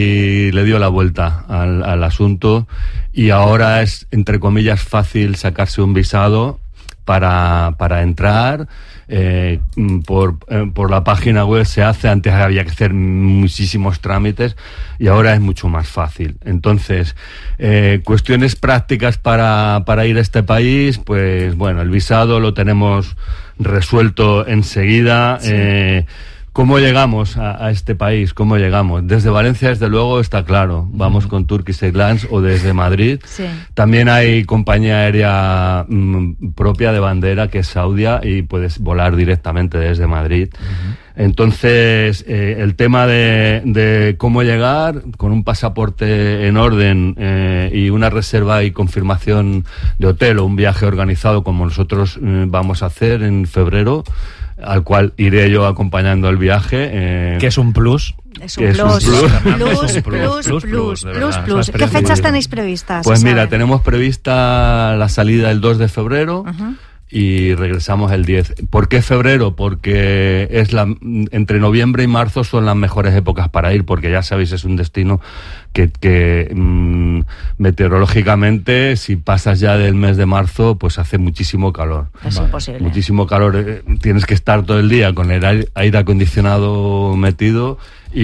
y le dio la vuelta al, al asunto, y ahora es, entre comillas, fácil sacarse un visado para, para entrar. Eh, por, eh, por la página web se hace, antes había que hacer muchísimos trámites y ahora es mucho más fácil. Entonces, eh, cuestiones prácticas para, para ir a este país, pues bueno, el visado lo tenemos resuelto enseguida. Sí. Eh, ¿Cómo llegamos a, a este país? ¿Cómo llegamos? Desde Valencia, desde luego, está claro. Vamos uh-huh. con Turkish Airlines o desde Madrid. Sí. También hay compañía aérea mm, propia de bandera, que es Saudia, y puedes volar directamente desde Madrid. Uh-huh. Entonces, eh, el tema de, de cómo llegar, con un pasaporte en orden eh, y una reserva y confirmación de hotel o un viaje organizado como nosotros eh, vamos a hacer en febrero, al cual iré yo acompañando el viaje. Eh, que es un plus. Es un plus. Es un plus. Plus, plus, plus, plus, plus, plus. ¿Qué fechas tenéis previstas? Pues mira, tenemos prevista la salida el dos de febrero. Uh-huh. Y regresamos el diez. ¿Por qué febrero? Porque es la entre noviembre y marzo son las mejores épocas para ir, porque ya sabéis, es un destino que, que mmm, meteorológicamente, si pasas ya del mes de marzo, pues hace muchísimo calor. Es vale. imposible. Muchísimo calor. Eh, tienes que estar todo el día con el aire, aire acondicionado metido. Y,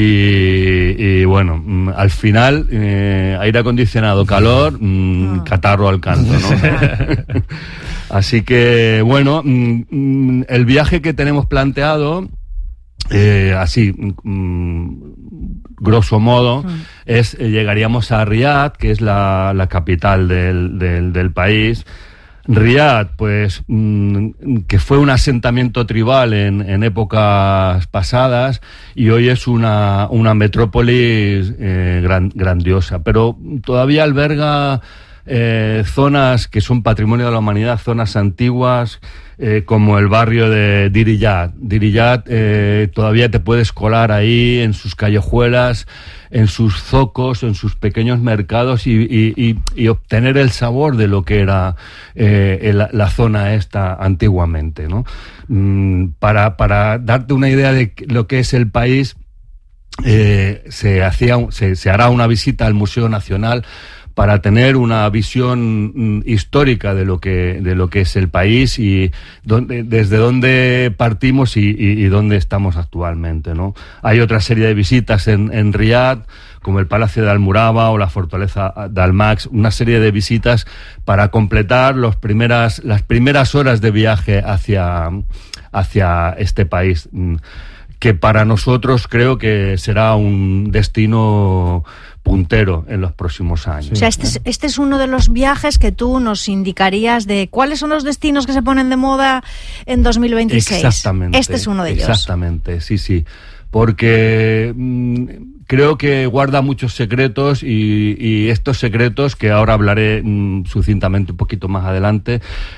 y bueno, mm, al final, eh, aire acondicionado, calor, mm, oh. catarro al canto, ¿no? Así que, bueno, mm, el viaje que tenemos planteado, eh, así, mm, grosso modo, mm. es, eh, llegaríamos a Riad, que es la, la capital del, del, del país. Riad, pues, mmm, que fue un asentamiento tribal en, en épocas pasadas y hoy es una, una metrópolis eh, gran, grandiosa, pero todavía alberga eh, zonas que son patrimonio de la humanidad, zonas antiguas, eh, como el barrio de Diriyat. Diriyat, eh, todavía te puedes colar ahí en sus callejuelas, en sus zocos, en sus pequeños mercados y, y, y, y obtener el sabor de lo que era eh, la, la zona esta antiguamente, ¿no? Mm, para, para darte una idea de lo que es el país, eh, se, hacía, se, se hará una visita al Museo Nacional para tener una visión mm, histórica de lo que de lo que es el país y dónde, desde dónde partimos y, y, y dónde estamos actualmente, ¿no? Hay otra serie de visitas en, en Riad, como el Palacio de Almuraba o la Fortaleza de Almax, una serie de visitas para completar los primeras, las primeras horas de viaje hacia, hacia este país, que para nosotros creo que será un destino puntero en los próximos años. O sea, este, ¿eh? es, este es uno de los viajes que tú nos indicarías de cuáles son los destinos que se ponen de moda en dos mil veintiséis. Exactamente. Este es uno de ellos. Exactamente, sí, sí. Porque mmm, creo que guarda muchos secretos y, y estos secretos, que ahora hablaré mmm, sucintamente un poquito más adelante,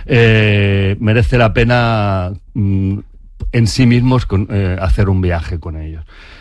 eh, merece la pena mmm, en sí mismos con, eh, hacer un viaje con ellos.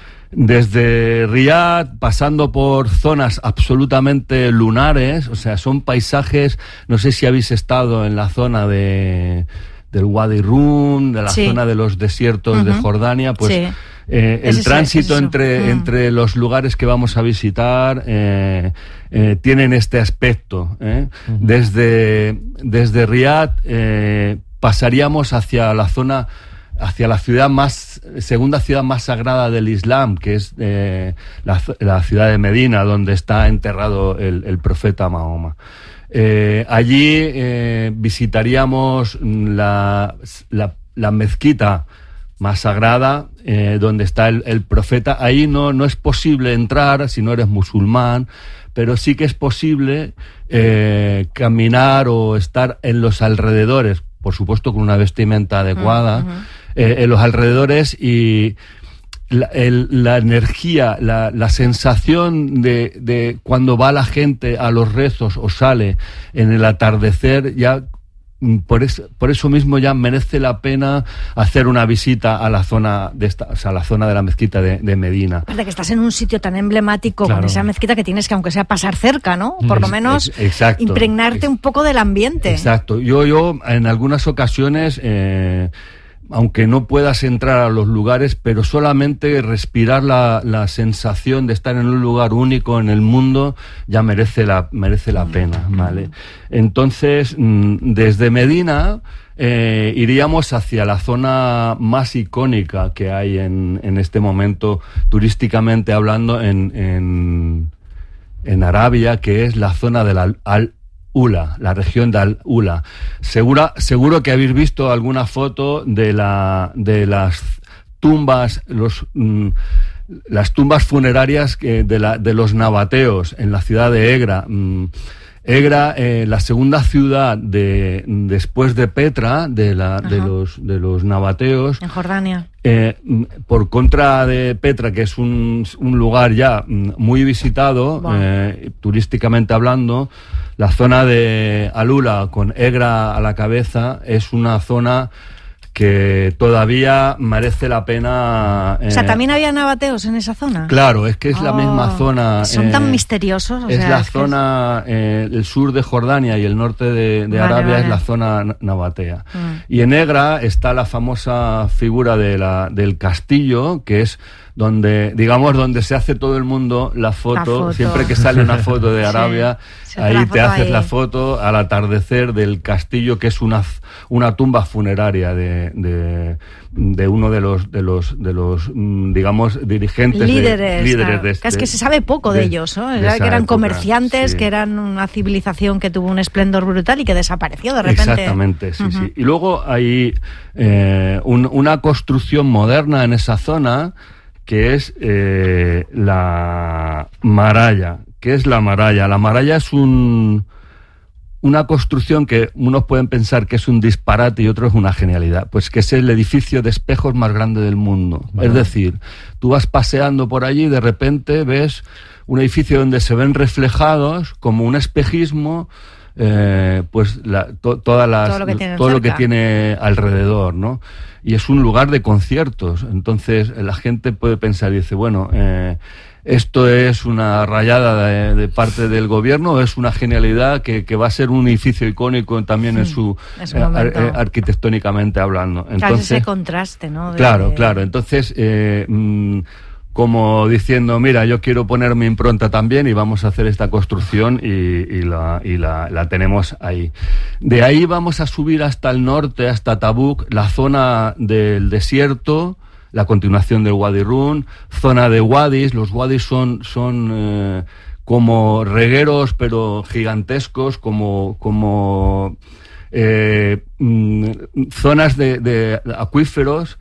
Desde Riad, pasando por zonas absolutamente lunares, o sea, son paisajes, no sé si habéis estado en la zona de del Wadi Rum, de la sí. zona de los desiertos uh-huh. de Jordania, pues sí. eh, el es tránsito es entre, uh-huh. entre los lugares que vamos a visitar eh, eh, tienen este aspecto. ¿eh? Uh-huh. Desde, desde Riad eh, pasaríamos hacia la zona... hacia la ciudad más, segunda ciudad más sagrada del Islam, que es eh, la, la ciudad de Medina, donde está enterrado el, el profeta Mahoma. Eh, allí eh, visitaríamos la, la, la mezquita más sagrada, eh, donde está el, el profeta. Ahí no, no es posible entrar si no eres musulmán, pero sí que es posible eh, caminar o estar en los alrededores, por supuesto con una vestimenta adecuada, uh-huh. eh, en los alrededores, y la, el, la energía, la, la sensación de, de cuando va la gente a los rezos o sale en el atardecer, ya por eso, por eso mismo ya merece la pena hacer una visita a la zona de esta, o sea, a la zona de la mezquita de, de Medina. Aparte que estás en un sitio tan emblemático, claro, con esa mezquita, que tienes que, aunque sea, pasar cerca, ¿no? Por es, lo menos es, exacto, impregnarte es, un poco del ambiente. Exacto. Yo, yo en algunas ocasiones, eh, aunque no puedas entrar a los lugares, pero solamente respirar la, la sensación de estar en un lugar único en el mundo ya merece la, merece la pena, ¿vale? Entonces, desde Medina eh, iríamos hacia la zona más icónica que hay en, en este momento, turísticamente hablando, en, en, en Arabia, que es la zona de la Al Ula, la región de Al-Ula. Segura, seguro que habéis visto alguna foto de la de las tumbas, los mm, las tumbas funerarias que de la de los nabateos en la ciudad de Egra. Mm, Egra, eh, la segunda ciudad de después de Petra, de la Ajá. de los de los nabateos. En Jordania. Eh, por contra de Petra, que es un, un lugar ya muy visitado, wow. eh, turísticamente hablando, la zona de Al-Ula, con Egra a la cabeza, es una zona que todavía merece la pena... Eh, o sea, ¿también había nabateos en esa zona? Claro, es que es oh, la misma zona... Son eh, tan misteriosos. O es sea, la es zona, eh, el sur de Jordania y el norte de, de vale, Arabia vale. es la zona nabatea. Mm. Y en Egra está la famosa figura de la, del castillo, que es donde, digamos, donde se hace todo el mundo la foto, la foto. Siempre que sale una foto de Arabia, sí, ahí te haces ahí. la foto al atardecer del castillo, que es una, una tumba funeraria de, de, de uno de los, de los, de los, digamos, dirigentes, líderes, de, líderes claro. de este, Es que se sabe poco de, de ellos, ¿no? Era que eran época, comerciantes, sí. que eran una civilización que tuvo un esplendor brutal y que desapareció de repente. Exactamente, sí, uh-huh. sí. Y luego hay eh, un, una construcción moderna en esa zona, que es eh, la Maraya. ¿Qué es la Maraya? La Maraya es un, una construcción que unos pueden pensar que es un disparate y otros es una genialidad. Pues que es el edificio de espejos más grande del mundo. Vale. Es decir, tú vas paseando por allí y de repente ves un edificio donde se ven reflejados como un espejismo, eh, pues la, to, todas las, todo, lo que, todo lo que tiene alrededor, ¿no? Y es un lugar de conciertos. Entonces la gente puede pensar y dice, bueno, eh, esto es una rayada de, de parte del gobierno, o es una genialidad que, que va a ser un edificio icónico también sí, en su eh, ar, eh, arquitectónicamente hablando. Entonces, claro, ese contraste, ¿no? De, claro, claro. Entonces, eh, mmm, como diciendo, mira, yo quiero poner mi impronta también y vamos a hacer esta construcción y, y, la, y la, la tenemos ahí. De ahí vamos a subir hasta el norte, hasta Tabuk, la zona del desierto, la continuación del Wadi Rum, zona de wadis. Los wadis son, son eh, como regueros, pero gigantescos, como... como eh, mm, zonas de, de acuíferos,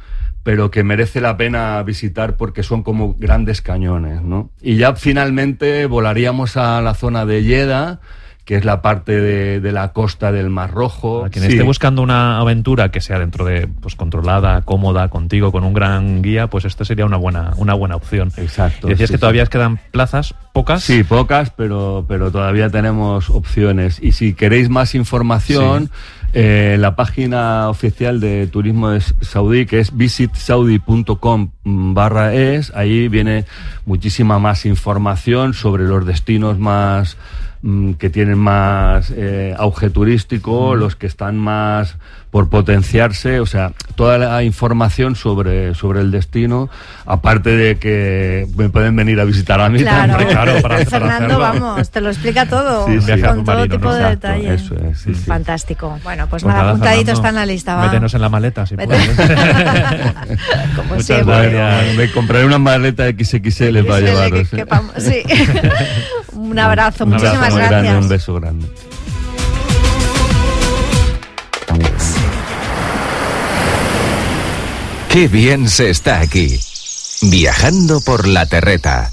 pero que merece la pena visitar porque son como grandes cañones, ¿no? Y ya finalmente volaríamos a la zona de Lleida, que es la parte de, de la costa del Mar Rojo. A quien sí. esté buscando una aventura que sea dentro de, pues, controlada, cómoda, contigo, con un gran guía, pues esta sería una buena, una buena opción. Exacto. Y decías sí, que todavía sí. quedan plazas, pocas. Sí, pocas, pero, pero todavía tenemos opciones. Y si queréis más información, sí. eh, la página oficial de turismo de Saudí, que es visit saudi punto com barra es, ahí viene muchísima más información sobre los destinos más que tienen más eh, auge turístico, mm. los que están más por potenciarse, o sea, toda la información sobre, sobre el destino, aparte de que me pueden venir a visitar a mí claro. también. Claro, para, Fernando, para vamos, te lo explica todo, sí, sí. con todo marino, tipo ¿no? de Exacto, detalle. eso es, sí, sí. Fantástico. Bueno, pues, pues nada, apuntadito Fernando, está en la lista. Va. Métenos en la maleta, si Vete. puedes. Como Muchas siempre. gracias. Me compraré una maleta equis equis ele para llevaros. Que, que pa- sí. Un abrazo, un muchísimas abrazo muy gracias. grande, un beso grande. Qué bien se está aquí, viajando por la terreta.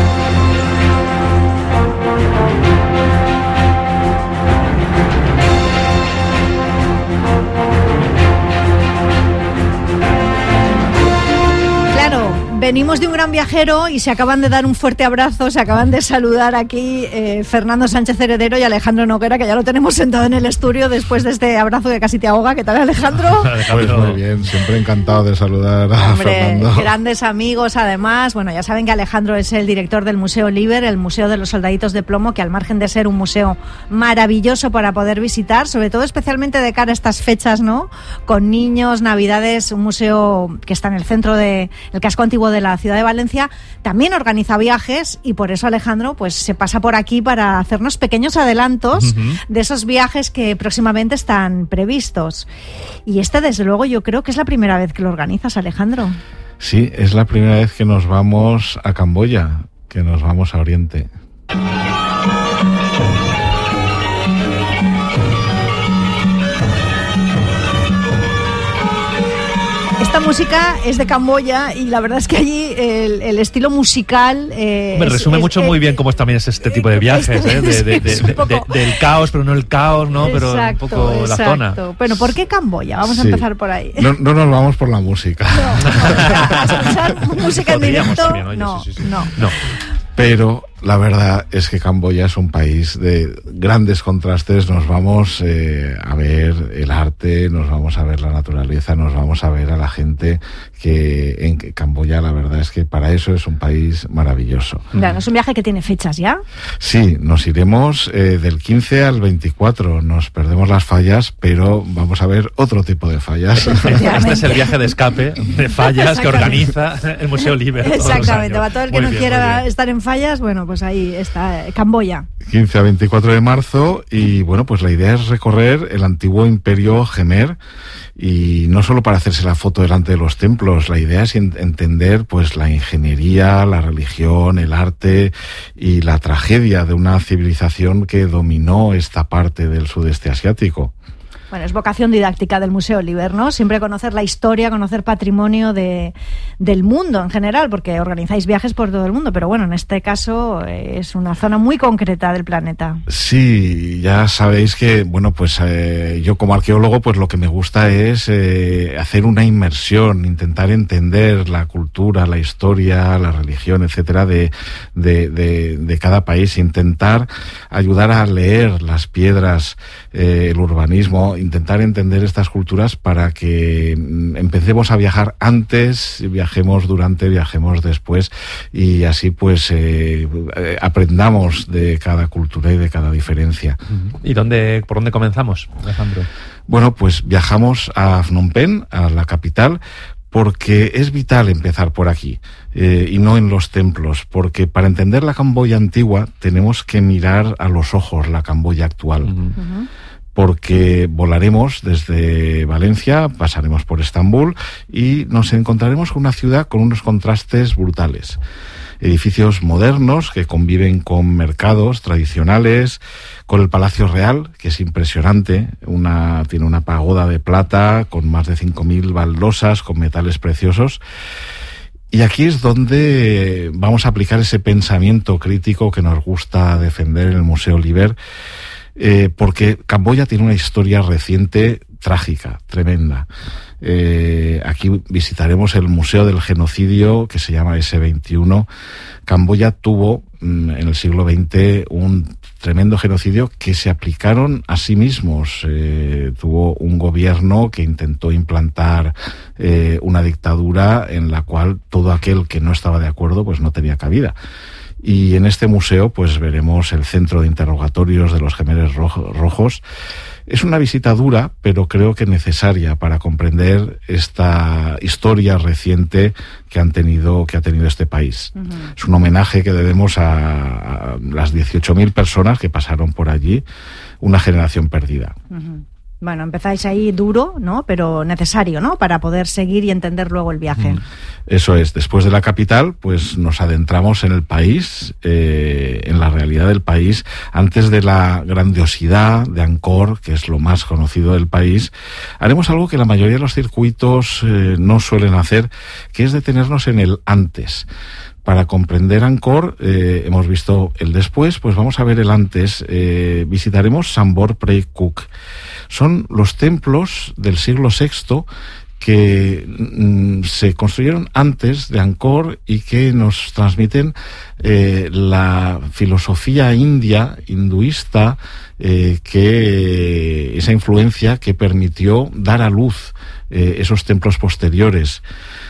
Venimos de un gran viajero y se acaban de dar un fuerte abrazo, se acaban de saludar aquí eh, Fernando Sánchez Heredero y Alejandro Noguera, que ya lo tenemos sentado en el estudio después de este abrazo que casi te ahoga. ¿Qué tal, Alejandro? Pues muy bien, siempre encantado de saludar a Hombre, Fernando. Grandes amigos además. Bueno, ya saben que Alejandro es el director del Museo Liber, el Museo de los Soldaditos de Plomo, que al margen de ser un museo maravilloso para poder visitar, sobre todo especialmente de cara a estas fechas, ¿no? Con niños, Navidades, un museo que está en el centro del casco antiguo de la ciudad de Valencia, también organiza viajes y por eso Alejandro pues se pasa por aquí para hacernos pequeños adelantos uh-huh. de esos viajes que próximamente están previstos. Y este desde luego yo creo que es la primera vez que lo organizas, Alejandro. Sí, es la primera vez que nos vamos a Camboya, que nos vamos a Oriente. Esta música es de Camboya y la verdad es que allí el, el estilo musical... Eh, Me es, resume es, mucho es, muy bien cómo también es este tipo de viajes, este, ¿eh? de, de, de, de, poco... de, del caos, pero no el caos, ¿no? Pero exacto, un poco exacto. la zona. Bueno, ¿por qué Camboya? Vamos sí. a empezar por ahí. No, no nos vamos por la música. No, no, a escuchar música en directo, también, oye, no, sí, sí, sí. no, no. Pero la verdad es que Camboya es un país de grandes contrastes. Nos vamos eh, a ver el arte, nos vamos a ver la naturaleza, nos vamos a ver a la gente, que en Camboya la verdad es que para eso es un país maravilloso. Claro, es un viaje que tiene fechas ya. Sí, nos iremos eh, del quince al veinticuatro, nos perdemos las fallas, pero vamos a ver otro tipo de fallas. Este es el viaje de escape de fallas que organiza el Museo Liber. Exactamente, para todo el que muy no bien, quiera estar en fallas, bueno, pues ahí está, Camboya. quince a veinticuatro de marzo y bueno, pues la idea es recorrer el antiguo imperio Jemer y no solo para hacerse la foto delante de los templos, la idea es entender pues la ingeniería, la religión, el arte y la tragedia de una civilización que dominó esta parte del sudeste asiático. Bueno, es vocación didáctica del Museo Liber, ¿no? Siempre conocer la historia, conocer patrimonio de, del mundo en general, porque organizáis viajes por todo el mundo, pero bueno, en este caso eh, es una zona muy concreta del planeta. Sí, ya sabéis que, bueno, pues eh, yo como arqueólogo, pues lo que me gusta es eh, hacer una inmersión, intentar entender la cultura, la historia, la religión, etcétera, de, de, de, de cada país, intentar ayudar a leer las piedras, eh, el urbanismo, intentar entender estas culturas para que empecemos a viajar antes, viajemos durante, viajemos después y así pues eh, aprendamos de cada cultura y de cada diferencia. ¿Y dónde, por dónde comenzamos, Alejandro? Bueno, pues viajamos a Phnom Penh, a la capital, porque es vital empezar por aquí eh, y no en los templos, porque para entender la Camboya antigua tenemos que mirar a los ojos la Camboya actual. Uh-huh. Uh-huh. Porque volaremos desde Valencia, pasaremos por Estambul y nos encontraremos con una ciudad con unos contrastes brutales. edificios modernos que conviven con mercados tradicionales, con el Palacio Real, que es impresionante, una, tiene una pagoda de plata con más de cinco mil baldosas, con metales preciosos. Y aquí es donde vamos a aplicar ese pensamiento crítico que nos gusta defender en el Museo Liber, eh, porque Camboya tiene una historia reciente trágica, tremenda. Eh, aquí visitaremos el Museo del Genocidio, que se llama ese veintiuno. Camboya tuvo en el siglo veinte un tremendo genocidio que se aplicaron a sí mismos. Eh, tuvo un gobierno que intentó implantar eh, una dictadura en la cual todo aquel que no estaba de acuerdo pues no tenía cabida. Y en este museo pues veremos el centro de interrogatorios de los Khmeres Rojos. Es una visita dura, pero creo que necesaria para comprender esta historia reciente que han tenido, que ha tenido este país. Uh-huh. Es un homenaje que debemos a, a las dieciocho mil personas que pasaron por allí, una generación perdida. Uh-huh. Bueno, empezáis ahí duro, ¿no? Pero necesario, ¿no? Para poder seguir y entender luego el viaje. Eso es. Después de la capital, pues nos adentramos en el país, eh, en la realidad del país. Antes de la grandiosidad de Angkor, que es lo más conocido del país, haremos algo que la mayoría de los circuitos eh, no suelen hacer, que es detenernos en el antes. Para comprender Angkor, eh, hemos visto el después, pues vamos a ver el antes. Eh, visitaremos Sambor Prey Kuk. Son los templos del siglo sexto que mm, se construyeron antes de Angkor y que nos transmiten eh, la filosofía india, hinduista, eh, que esa influencia que permitió dar a luz eh, esos templos posteriores.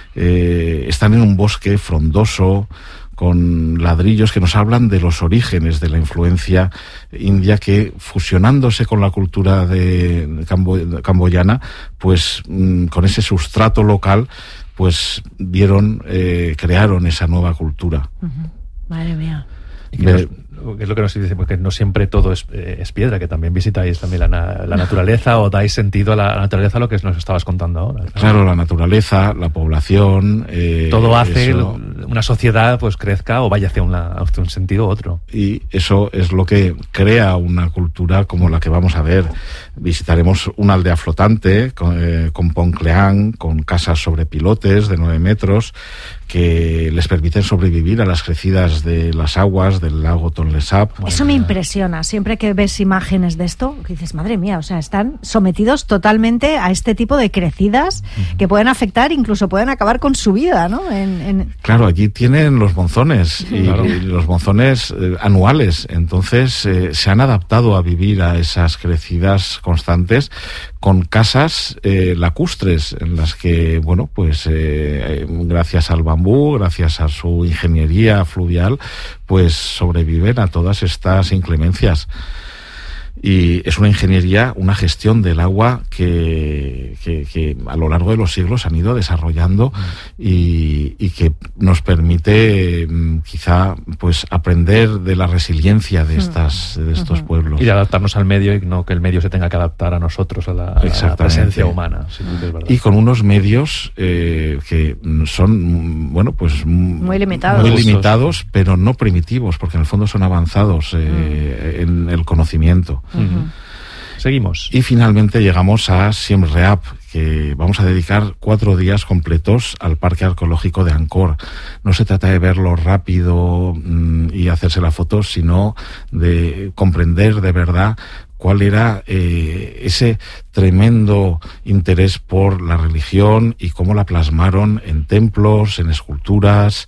Eh, están en un bosque frondoso, con ladrillos que nos hablan de los orígenes de la influencia india que, fusionándose con la cultura de cambo- camboyana, pues mm, con ese sustrato local, pues vieron, eh, crearon esa nueva cultura. Uh-huh. Madre mía. Y que nos, es lo que nos dice, porque no siempre todo es, eh, es piedra, que también visitáis también la, na, la naturaleza o dais sentido a la, a la naturaleza, lo que nos estabas contando ahora. Claro, claro, la naturaleza, la población... Eh, todo hace eso, una sociedad pues crezca o vaya hacia, una, hacia un sentido u otro. Y eso es lo que crea una cultura como la que vamos a ver. Visitaremos una aldea flotante con, eh, con Pongkleang, con casas sobre pilotes de nueve metros, que les permiten sobrevivir a las crecidas de las aguas del lago Tonle Sap. Eso me impresiona, siempre que ves imágenes de esto, que dices, madre mía, o sea, están sometidos totalmente a este tipo de crecidas uh-huh. que pueden afectar, incluso pueden acabar con su vida, ¿no? En, en... Claro, allí tienen los monzones, y, claro. y los monzones eh, anuales, entonces eh, se han adaptado a vivir a esas crecidas constantes con casas eh, lacustres, en las que, bueno, pues eh, gracias al bambú, gracias a su ingeniería fluvial, pues sobreviven a todas estas inclemencias. Y es una ingeniería, una gestión del agua que, que, que a lo largo de los siglos han ido desarrollando y, y que nos permite quizá pues aprender de la resiliencia de estas de estos uh-huh. pueblos. Y de adaptarnos al medio y no que el medio se tenga que adaptar a nosotros, a la, a la presencia humana. Sí, es verdad. Y con unos medios eh, que son, bueno, pues muy limitados. Muy limitados, pero no primitivos, porque en el fondo son avanzados eh, uh-huh. en el conocimiento. Uh-huh. Seguimos. Y finalmente llegamos a Siem Reap, que vamos a dedicar cuatro días completos al Parque Arqueológico de Angkor. No se trata de verlo rápido mmm, y hacerse la foto, sino de comprender de verdad cuál era eh, ese tremendo interés por la religión y cómo la plasmaron en templos, en esculturas.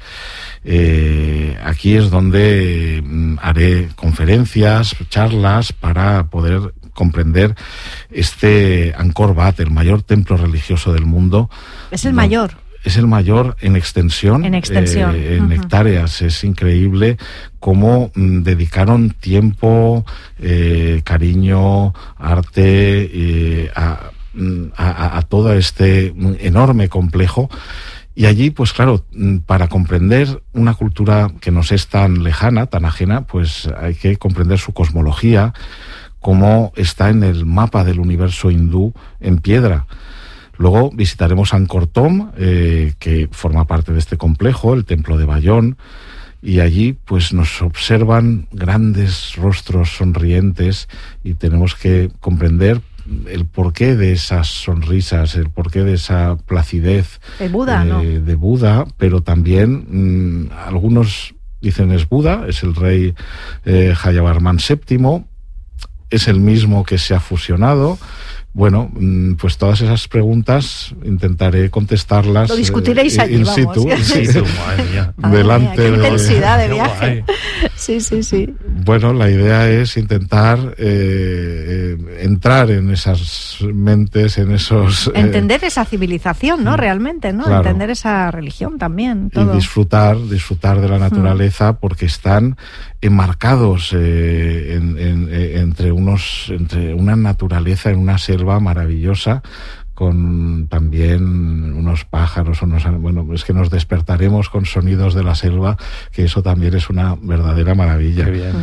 Eh, aquí es donde eh, haré conferencias, charlas para poder comprender este Angkor Wat, el mayor templo religioso del mundo. Es el no, mayor. Es el mayor en extensión, en, extensión. Eh, en uh-huh. hectáreas. Es increíble cómo mm, dedicaron tiempo, eh, cariño, arte eh, a, a, a todo este enorme complejo. Y allí, pues claro, para comprender una cultura que nos es tan lejana, tan ajena, pues hay que comprender su cosmología, cómo está en el mapa del universo hindú en piedra. Luego visitaremos Angkor Thom, eh, que forma parte de este complejo, el templo de Bayón, y allí pues nos observan grandes rostros sonrientes y tenemos que comprender el porqué de esas sonrisas, el porqué de esa placidez de Buda, eh, ¿no? de Buda, pero también mmm, algunos dicen es Buda, es el rey eh, Jayavarman séptimo, es el mismo que se ha fusionado. Bueno, pues todas esas preguntas intentaré contestarlas. Lo discutiréis eh, allí, in vamos. situ, In situ, madre mía. delante. Qué de- intensidad de viaje. Sí, sí, sí. Bueno, la idea es intentar eh, eh, entrar en esas mentes, en esos... eh, Entender esa civilización, ¿no? Realmente, ¿no? Claro. Entender esa religión también, y todo. disfrutar, disfrutar de la naturaleza porque están enmarcados eh, en- en- eh, entre unos, entre una naturaleza en una selva maravillosa, con también unos pájaros, unos, bueno, es que nos despertaremos con sonidos de la selva, que eso también es una verdadera maravilla. Qué bien.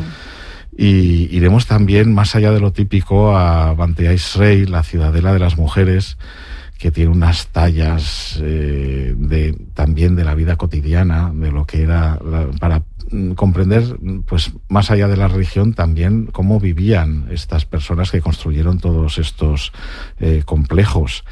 Y iremos también más allá de lo típico a Banteay Srey, la ciudadela de las mujeres, que tiene unas tallas eh, de también de la vida cotidiana, de lo que era la- para mm, comprender, pues más allá de la religión, también cómo vivían estas personas que construyeron todos estos eh, complejos.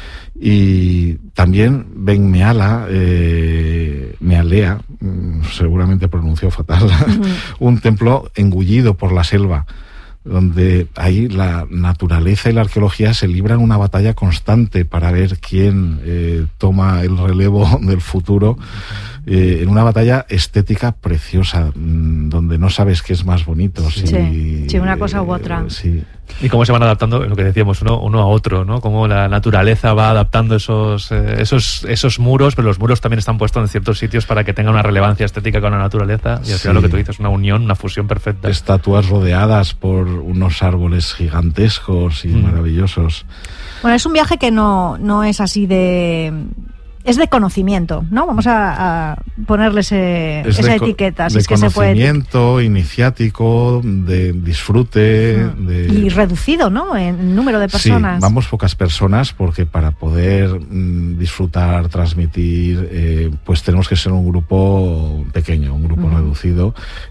Y también Ben Meala, eh, Mealea, mm, seguramente pronunció fatal, un templo engullido por la selva, donde ahí la naturaleza y la arqueología se libran una batalla constante para ver quién eh, toma el relevo del futuro, eh, en una batalla estética preciosa, mmm, donde no sabes qué es más bonito. Sí, si, sí, una cosa u otra. eh, sí. Y cómo se van adaptando, lo que decíamos, uno, uno a otro, ¿no? Cómo la naturaleza va adaptando esos, eh, esos, esos muros, pero los muros también están puestos en ciertos sitios para que tengan una relevancia estética con la naturaleza. Y al Sí. final lo que tú dices, una unión, una fusión perfecta. Estatuas rodeadas por unos árboles gigantescos y Mm. maravillosos. Bueno, es un viaje que no, no es así de... Es de conocimiento, ¿no? Vamos a, a ponerle ese, Es esa de co- etiqueta, si de es que se puede. conocimiento iniciático, de disfrute, de... Y reducido, ¿no? En número de personas. Sí, vamos pocas personas porque para poder mm, disfrutar, transmitir, eh, pues tenemos que ser un grupo pequeño, un grupo Ujú. reducido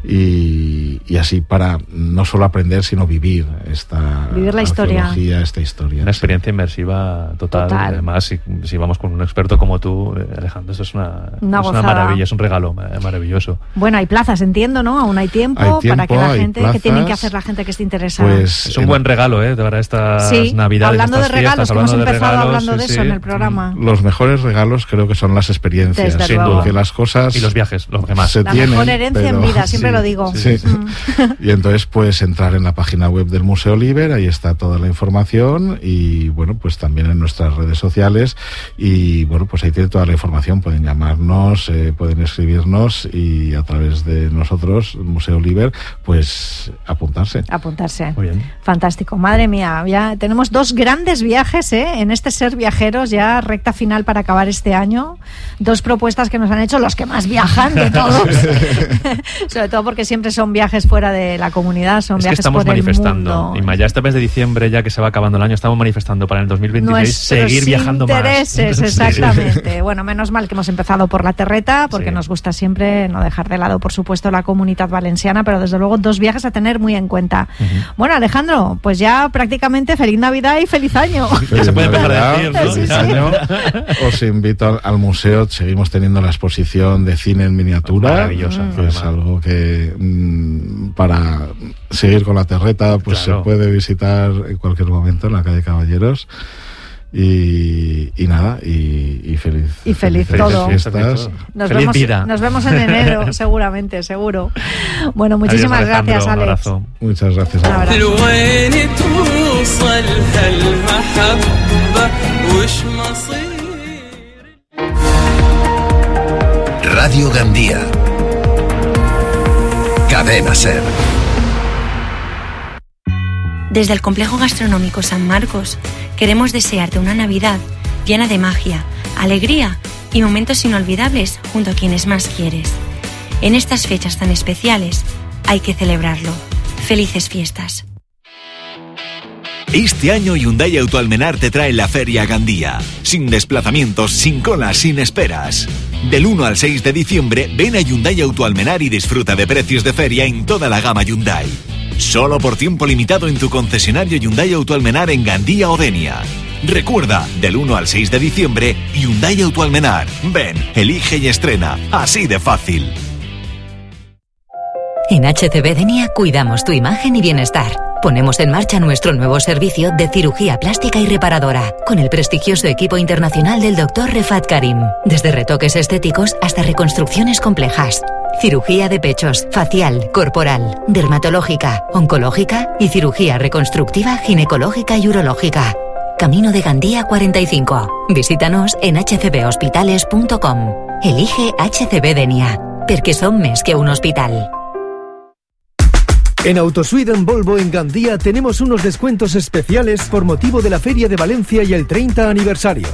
y, y así para no solo aprender sino vivir esta Vivir la historia. arqueología, esta historia. Una experiencia inmersiva total. Total. Además, si, si vamos con un experto como tú, eh, Alejandro, eso es una, Una es una gozada. maravilla, es un regalo eh, maravilloso. Bueno, hay plazas, entiendo, ¿no? Aún hay tiempo, Hay tiempo, para que la hay gente, plazas. que tienen que hacer la gente que esté interesada. Pues Es un en- buen regalo, ¿eh? Para estas sí, Navidades, hablando de estas regalos, fiestas, que hemos hablando de empezado regalos, hablando de sí, eso sí. en el programa. Los mejores regalos creo que son las experiencias, Desde Sin luego. duda. que las cosas Y los viajes, lo que más. se La tienen, mejor herencia en pero- vida, siempre sí, lo digo. sí. Mm. Y entonces pues entrar en la página web del Museo Liber, ahí está toda la información y bueno, pues también en nuestras redes sociales y bueno, pues ahí tiene toda la información, pueden llamarnos, eh, pueden escribirnos y a través de nosotros, el Museo Liber, pues apuntarse. Apuntarse. Muy bien. Fantástico. Madre mía, ya tenemos dos grandes viajes, ¿eh? En este Ser Viajeros, ya recta final para acabar este año. Dos propuestas que nos han hecho los que más viajan de todos. Sobre todo porque siempre son viajes fuera de la comunidad, son Es que viajes estamos por el manifestando. mundo. Y más, ya este mes de diciembre, ya que se va acabando el año, estamos manifestando para el dos mil veintiséis Nuestros seguir viajando intereses, más. exactamente. Bueno, menos mal que hemos empezado por la terreta, porque Sí. nos gusta siempre no dejar de lado, por supuesto, la comunidad valenciana, pero desde luego dos viajes a tener muy en cuenta. Bueno, Alejandro, pues ya prácticamente feliz Navidad y feliz año. Ya se puede empezar a decir, ¿no? Sí, sí. Año. Os invito al, al museo, seguimos teniendo la exposición de cine en miniatura, Maravillosa, que es además. algo que mm, para seguir con la terreta pues Claro. se puede visitar en cualquier momento en la calle Caballeros. Y, y nada, y, y feliz, Y feliz felices todo. fiestas. Nos Feliz vemos, vida. nos vemos en enero, seguragamente, seguro. Bueno, muchísimas Adiós, Alejandro, gracias, un Alex. abrazo. Muchas gracias. Un abrazo. لوين توصل هالمحبة وش مصير Radio Gandía. Cadena Ser. Desde el Complejo Gastronómico San Marcos queremos desearte una Navidad llena de magia, alegría y momentos inolvidables junto a quienes más quieres. En estas fechas tan especiales hay que celebrarlo. Felices fiestas. Este año Hyundai Autoalmenar te trae la Feria Gandía. Sin desplazamientos, sin colas, sin esperas. Del uno al seis de diciembre, ven a Hyundai Autoalmenar y disfruta de precios de feria en toda la gama Hyundai. Solo por tiempo limitado en tu concesionario Hyundai Autoalmenar en Gandía o Denia. Recuerda, del uno al seis de diciembre, Hyundai Autoalmenar. Ven, elige y estrena. Así de fácil. En H C B Denia cuidamos tu imagen y bienestar. Ponemos en marcha nuestro nuevo servicio de cirugía plástica y reparadora, con el prestigioso equipo internacional del doctor Refat Karim. Desde retoques estéticos hasta reconstrucciones complejas. Cirugía de pechos, facial, corporal, dermatológica, oncológica y cirugía reconstructiva, ginecológica y urológica. Camino de Gandía cuarenta y cinco. Visítanos en h c b hospitales punto com. Elige H C B Denia, porque son més que un hospital. En Autosweden Volvo en Gandía tenemos unos descuentos especiales por motivo de la Feria de Valencia y el treinta aniversario.